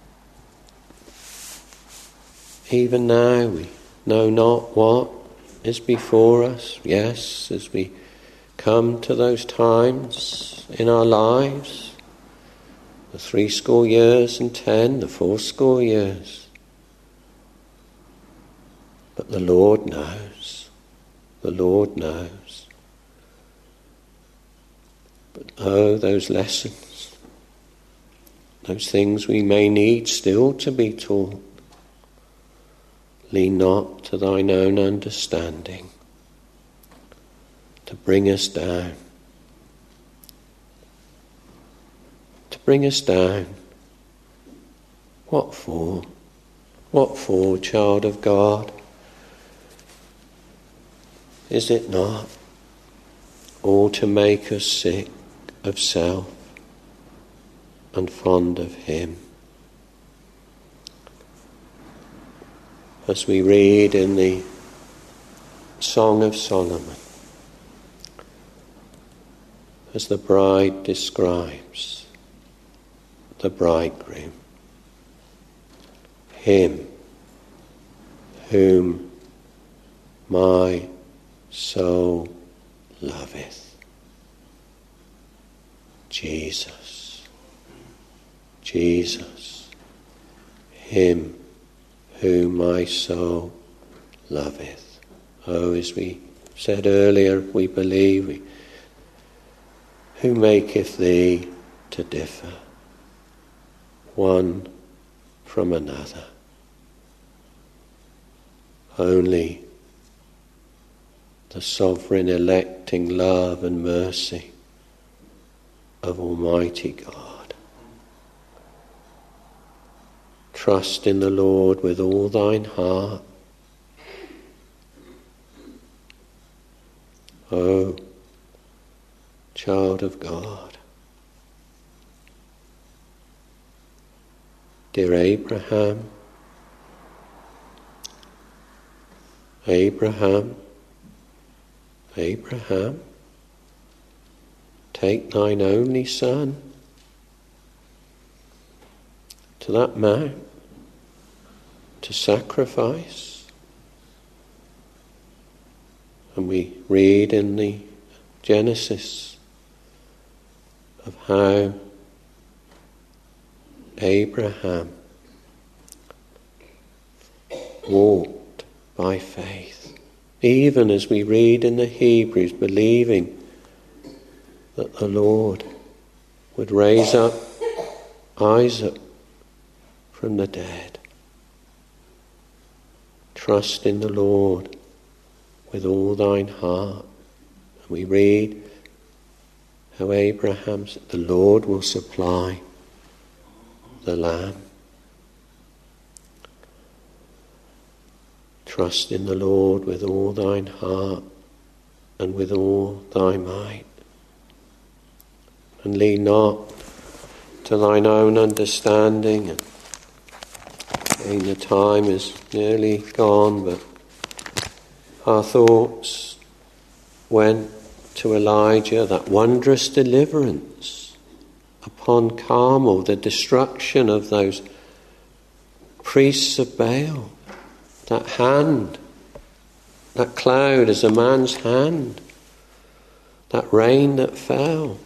Even now we know not what is before us. Yes, as we come to those times in our lives, the three score years and ten, the four score years. But the Lord knows. The Lord knows. But oh, those lessons, those things we may need still to be taught. Lean not to thine own understanding, to bring us down. To bring us down. What for? What for, child of God? Is it not all to make us sick of self and fond of him? As we read in the Song of Solomon, as the bride describes the bridegroom, him whom my soul loveth. Jesus, Jesus, him whom my soul loveth. Oh, as we said earlier, we believe, we, who maketh thee to differ one from another? Only the sovereign electing love and mercy of Almighty God. Trust in the Lord with all thine heart. O child of God, dear Abraham, Abraham, Abraham, take thine only son to that mount to sacrifice. And we read in the Genesis of how Abraham walked by faith, even as we read in the Hebrews, believing that the Lord would raise up Isaac from the dead. Trust in the Lord with all thine heart. And we read how Abraham said, the Lord will supply the lamb. Trust in the Lord with all thine heart and with all thy might. And lean not to thine own understanding, and Again, the time is nearly gone, but our thoughts went to Elijah, that wondrous deliverance upon Carmel, the destruction of those priests of Baal, that hand, that cloud as a man's hand, that rain that fell.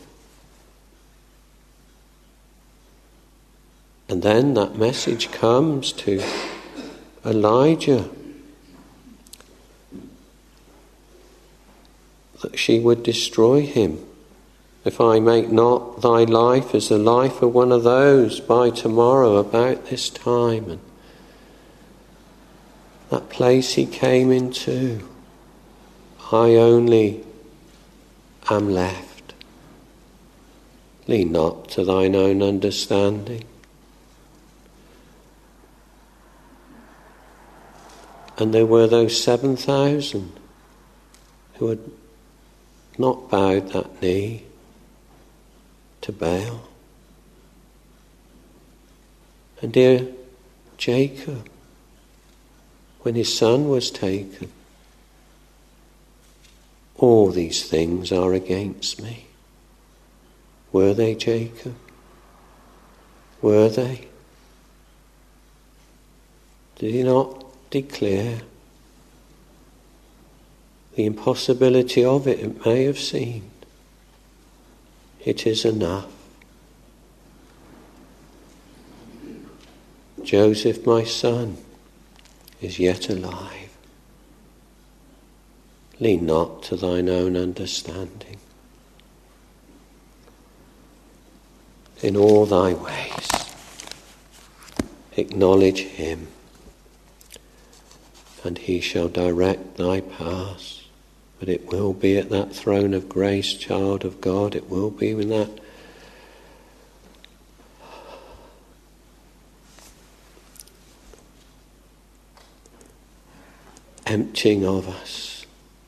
And then that message comes to Elijah that she would destroy him. If I make not thy life as the life of one of those by tomorrow about this time. And that place he came into, I only am left. Lean not to thine own understanding. And there were those seven thousand who had not bowed that knee to Baal. And dear Jacob, when his son was taken, all these things are against me. Were they, Jacob? Were they? Did he not declare the impossibility of it? It may have seemed. It is enough. Joseph, my son, is yet alive. Lean not to thine own understanding. In all thy ways, acknowledge him, and he shall direct thy paths. But it will be at that throne of grace, child of God, it will be in that emptying of us.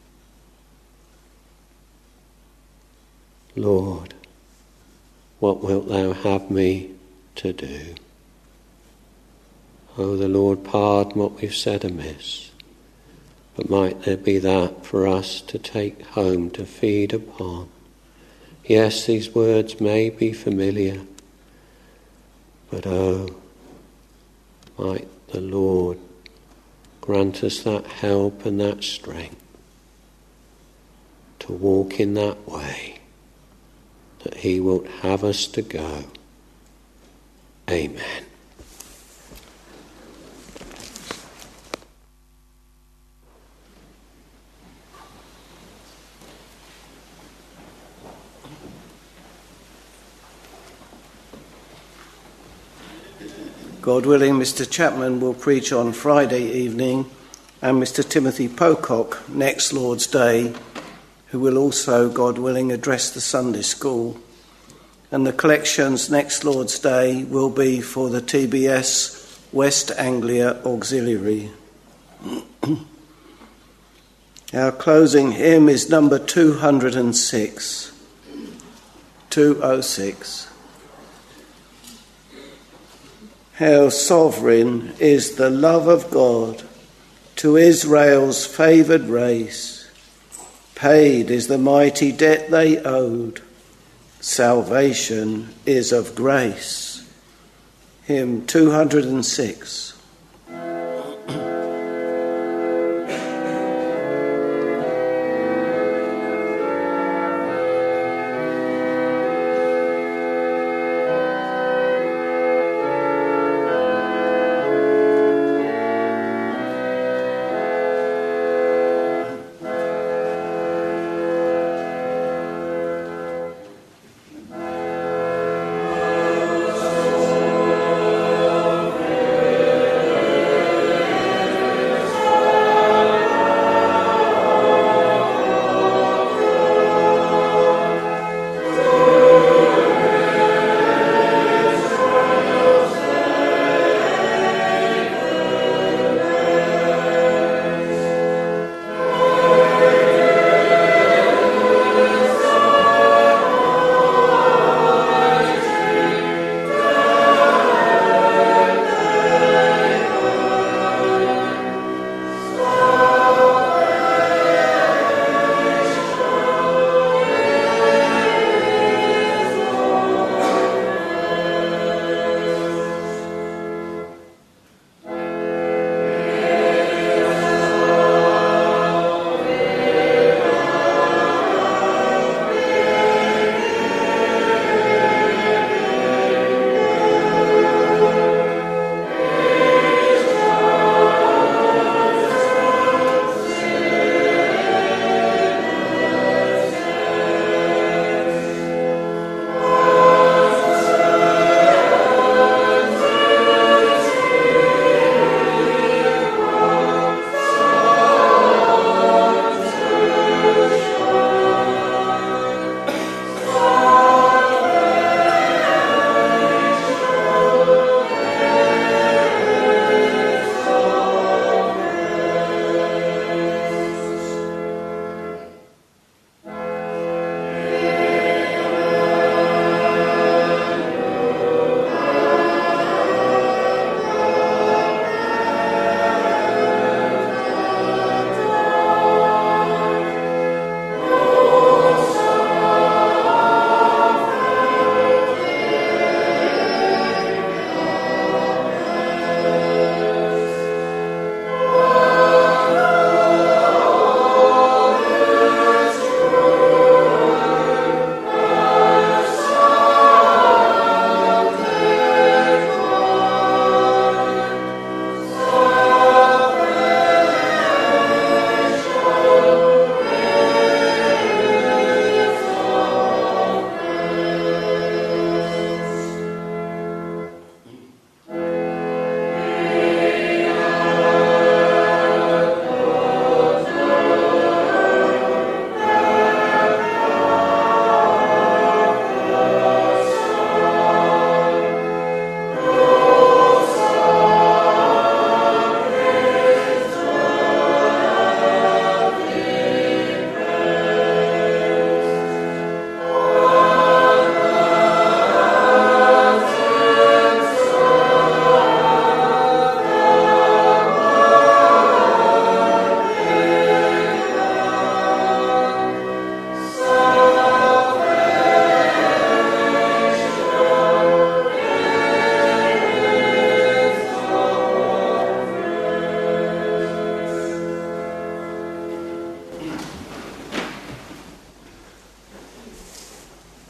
Lord, what wilt thou have me to do? Oh, the Lord pardon what we've said amiss, but might there be that for us to take home, to feed upon. Yes, these words may be familiar, but oh, might the Lord grant us that help and that strength to walk in that way that he will have us to go. Amen. God willing, Mister Chapman will preach on Friday evening, and Mister Timothy Pocock next Lord's Day, who will also, God willing, address the Sunday school. And the collections next Lord's Day will be for the T B S West Anglia Auxiliary. Our closing hymn is number two hundred six. two oh six. How sovereign is the love of God to Israel's favoured race. Paid is the mighty debt they owed. Salvation is of grace. Hymn two hundred six.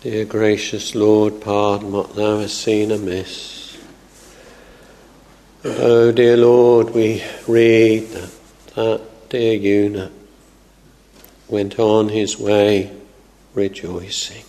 Dear gracious Lord, pardon what thou hast seen amiss. And oh, dear Lord, we read that that dear eunuch went on his way rejoicing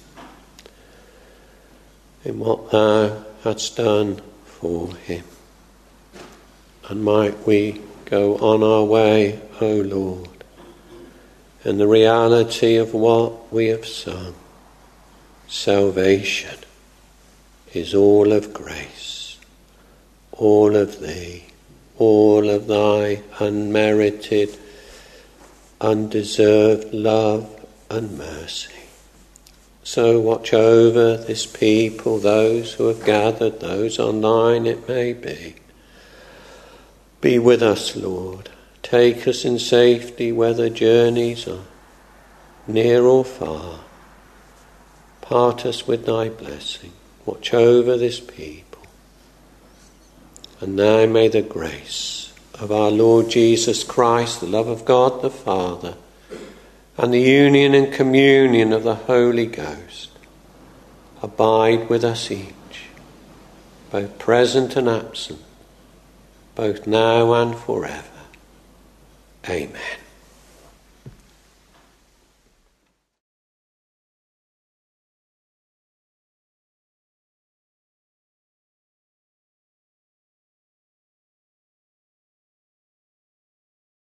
in what thou hadst done for him. And might we go on our way, O Lord, in the reality of what we have sung. Salvation is all of grace, all of thee, all of thy unmerited, undeserved love and mercy. So watch over this people, those who have gathered, those online it may be. Be with us, Lord. Take us in safety, whether journeys are near or far. Part us with thy blessing. Watch over this people. And now may the grace of our Lord Jesus Christ, the love of God the Father, and the union and communion of the Holy Ghost abide with us each, both present and absent, both now and forever. Amen.